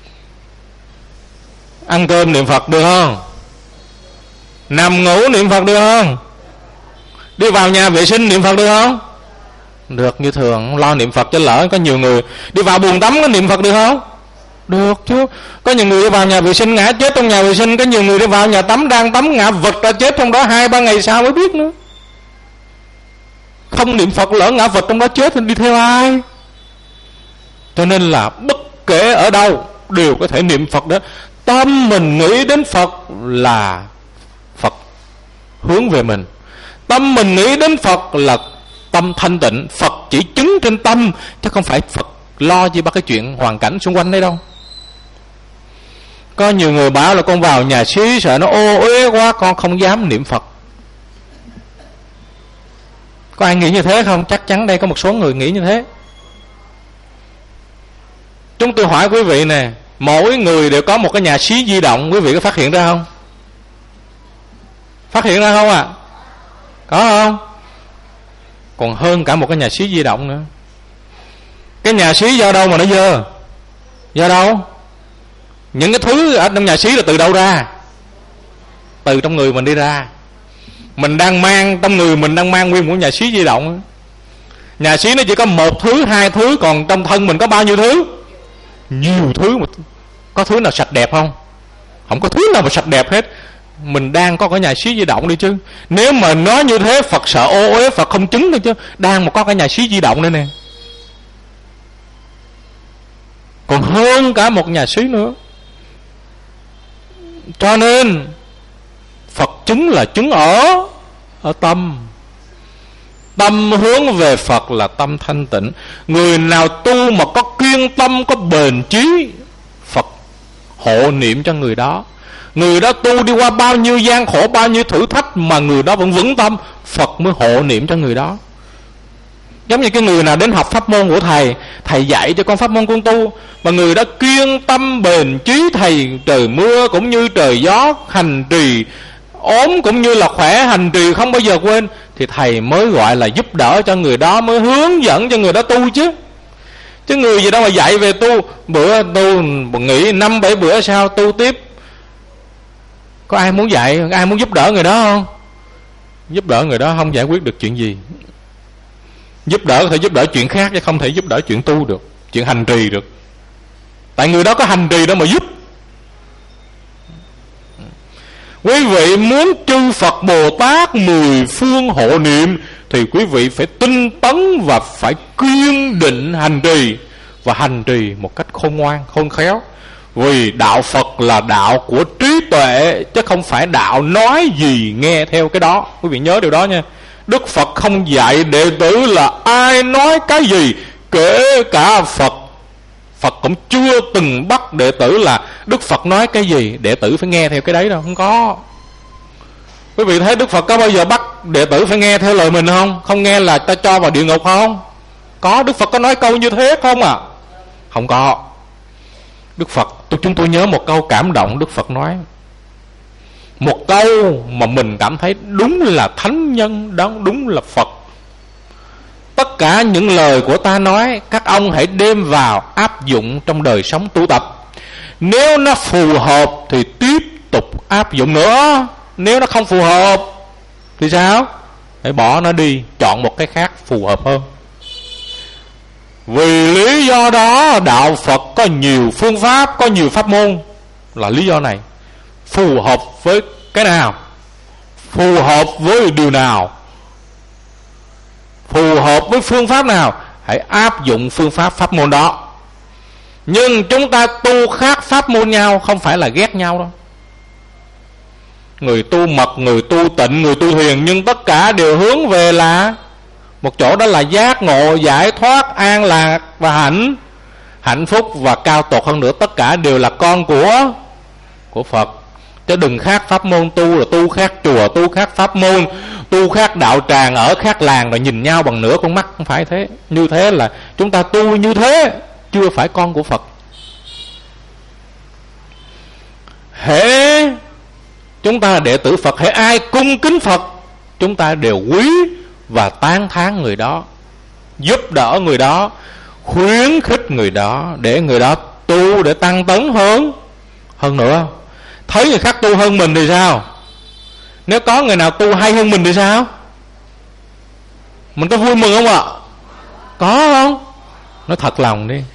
Ăn cơm niệm Phật được không? Nằm ngủ niệm Phật được không? Đi vào nhà vệ sinh niệm Phật được không? Được như thường, lo niệm Phật cho lỡ. Có nhiều người đi vào buồng tắm có niệm Phật được không? Được chứ. Có nhiều người đi vào nhà vệ sinh ngã chết trong nhà vệ sinh. Có nhiều người đi vào nhà tắm đang tắm ngã vật ra chết trong đó, hai ba ngày sau mới biết nữa. Không niệm Phật lỡ ngã vật trong đó chết thì đi theo ai? Cho nên là bất kể ở đâu đều có thể niệm Phật đó. Tâm mình nghĩ đến Phật là Phật hướng về mình. Tâm mình nghĩ đến Phật là tâm thanh tịnh. Phật chỉ chứng trên tâm, chứ không phải Phật lo gì bắt cái chuyện hoàn cảnh xung quanh đấy đâu. Có nhiều người bảo là con vào nhà xí sợ nó ô uế quá, con không dám niệm Phật. Có ai nghĩ như thế không? Chắc chắn đây có một số người nghĩ như thế. Chúng tôi hỏi quý vị nè, mỗi người đều có một cái nhà xí di động, quý vị có phát hiện ra không? Phát hiện ra không ạ? À? Có không? Còn hơn cả một cái nhà xí di động nữa. Cái nhà xí do đâu mà nó dơ? Do đâu? Những cái thứ ở trong nhà xí là từ đâu ra? Từ trong người mình đi ra. Mình đang mang, trong người mình đang mang nguyên một nhà xí di động. Nhà xí nó chỉ có một thứ, hai thứ, còn trong thân mình có bao nhiêu thứ? Nhiều thứ. Mà có thứ nào sạch đẹp không? Không có thứ nào mà sạch đẹp hết. Mình đang có cái nhà xí di động đi chứ. Nếu mà nói như thế Phật sợ ô uế, Phật không chứng thôi chứ. Đang mà có cái nhà xí di động đây nè, còn hơn cả một nhà xí nữa. Cho nên Phật chứng là chứng ở ở tâm. Tâm hướng về Phật là tâm thanh tịnh. Người nào tu mà có kiên tâm, có bền chí, Phật hộ niệm cho người đó. Người đó tu đi qua bao nhiêu gian khổ, bao nhiêu thử thách mà người đó vẫn vững tâm, Phật mới hộ niệm cho người đó. Giống như cái người nào đến học pháp môn của thầy, thầy dạy cho con pháp môn con tu, mà người đó kiên tâm bền chí, thầy trời mưa cũng như trời gió, hành trì ốm cũng như là khỏe, hành trì không bao giờ quên, thì thầy mới gọi là giúp đỡ cho người đó, mới hướng dẫn cho người đó tu chứ. Chứ người gì đâu mà dạy về tu, bữa tu nghỉ năm bảy bữa sau tu tiếp. Có ai muốn dạy, ai muốn giúp đỡ người đó không? Giúp đỡ người đó không giải quyết được chuyện gì. Giúp đỡ có thể giúp đỡ chuyện khác, chứ không thể giúp đỡ chuyện tu được, chuyện hành trì được. Tại người đó có hành trì đâu mà giúp. Quý vị muốn chư Phật Bồ Tát mười phương hộ niệm thì quý vị phải tinh tấn và phải kiên định hành trì, và hành trì một cách khôn ngoan, khôn khéo. Vì đạo Phật là đạo của trí tuệ, chứ không phải đạo nói gì nghe theo cái đó. Quý vị nhớ điều đó nha. Đức Phật không dạy đệ tử là ai nói cái gì, kể cả Phật. Phật cũng chưa từng bắt đệ tử là Đức Phật nói cái gì đệ tử phải nghe theo cái đấy đâu, không có. Quý vị thấy Đức Phật có bao giờ bắt đệ tử phải nghe theo lời mình không? Không nghe là ta cho vào địa ngục không? Có. Đức Phật có nói câu như thế không à? Không có. Đức Phật, tôi chúng tôi nhớ một câu cảm động. Đức Phật nói một câu mà mình cảm thấy đúng là thánh nhân đó, đúng là Phật. Tất cả những lời của ta nói, các ông hãy đem vào áp dụng trong đời sống tu tập. Nếu nó phù hợp thì tiếp tục áp dụng nữa. Nếu nó không phù hợp thì sao? Hãy bỏ nó đi, chọn một cái khác phù hợp hơn. Vì lý do đó đạo Phật có nhiều phương pháp, có nhiều pháp môn. Là lý do này. Phù hợp với cái nào? Phù hợp với điều nào? Phù hợp với phương pháp nào? Hãy áp dụng phương pháp pháp môn đó. Nhưng chúng ta tu khác pháp môn nhau, không phải là ghét nhau đâu. người tu mật, người tu tịnh, người tu thiền, nhưng tất cả đều hướng về là một chỗ, đó là giác ngộ, giải thoát, an lạc và hạnh hạnh phúc. Và cao tột hơn nữa, tất cả đều là con của của Phật. Chứ đừng khác pháp môn tu là tu khác chùa, tu khác pháp môn, tu khác đạo tràng, ở khác làng rồi nhìn nhau bằng nửa con mắt. Không phải thế. Như thế là chúng ta tu như thế chưa phải con của Phật. Hễ chúng ta là đệ tử Phật, hễ ai cung kính Phật, chúng ta đều quý và tán thán người đó, giúp đỡ người đó, khuyến khích người đó, để người đó tu, để tăng tấn hơn hơn nữa. Thấy người khác tu hơn mình thì sao? Nếu có người nào tu hay hơn mình thì sao? Mình có vui mừng không ạ? Có không? Nói thật lòng đi.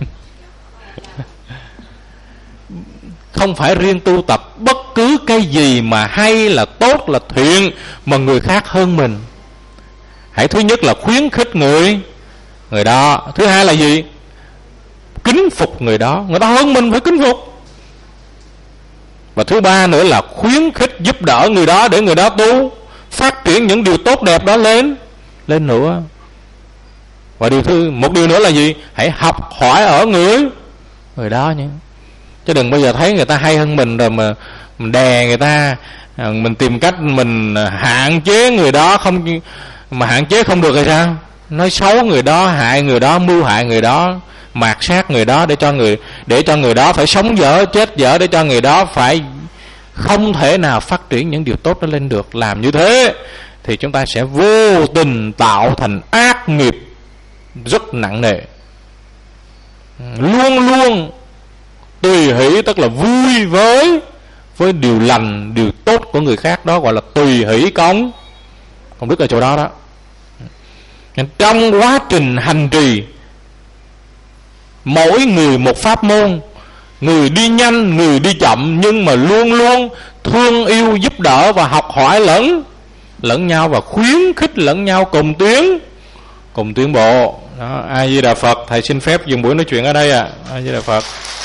Không phải riêng tu tập, bất cứ cái gì mà hay là tốt là thiện mà người khác hơn mình, hãy thứ nhất là khuyến khích người người đó. Thứ hai là gì? Kính phục người đó. Người ta hơn mình phải kính phục. Và thứ ba nữa là khuyến khích giúp đỡ người đó, để người đó tu, phát triển những điều tốt đẹp đó lên lên nữa. Và điều thứ một điều nữa là gì? Hãy học hỏi ở người người đó nhé. Chứ đừng bao giờ thấy người ta hay hơn mình rồi mà mình đè người ta, mình tìm cách mình hạn chế người đó. Không mà hạn chế không được thì sao? Nói xấu người đó, hại người đó, mưu hại người đó, mạt sát người đó, để cho người để cho người đó phải sống dở chết dở, để cho người đó phải không thể nào phát triển những điều tốt đó lên được. Làm như thế thì chúng ta sẽ vô tình tạo thành ác nghiệp rất nặng nề. Luôn luôn tùy hỷ, tức là vui với với điều lành, điều tốt của người khác, đó gọi là tùy hỷ công công đức ở chỗ đó đó. Trong quá trình hành trì, mỗi người một pháp môn, người đi nhanh, người đi chậm, nhưng mà luôn luôn thương yêu, giúp đỡ và học hỏi lẫn lẫn nhau, và khuyến khích lẫn nhau cùng tiến cùng tiến bộ. Đó, A Di Đà Phật. Thầy xin phép dừng buổi nói chuyện ở đây ạ. À. A Di Đà Phật.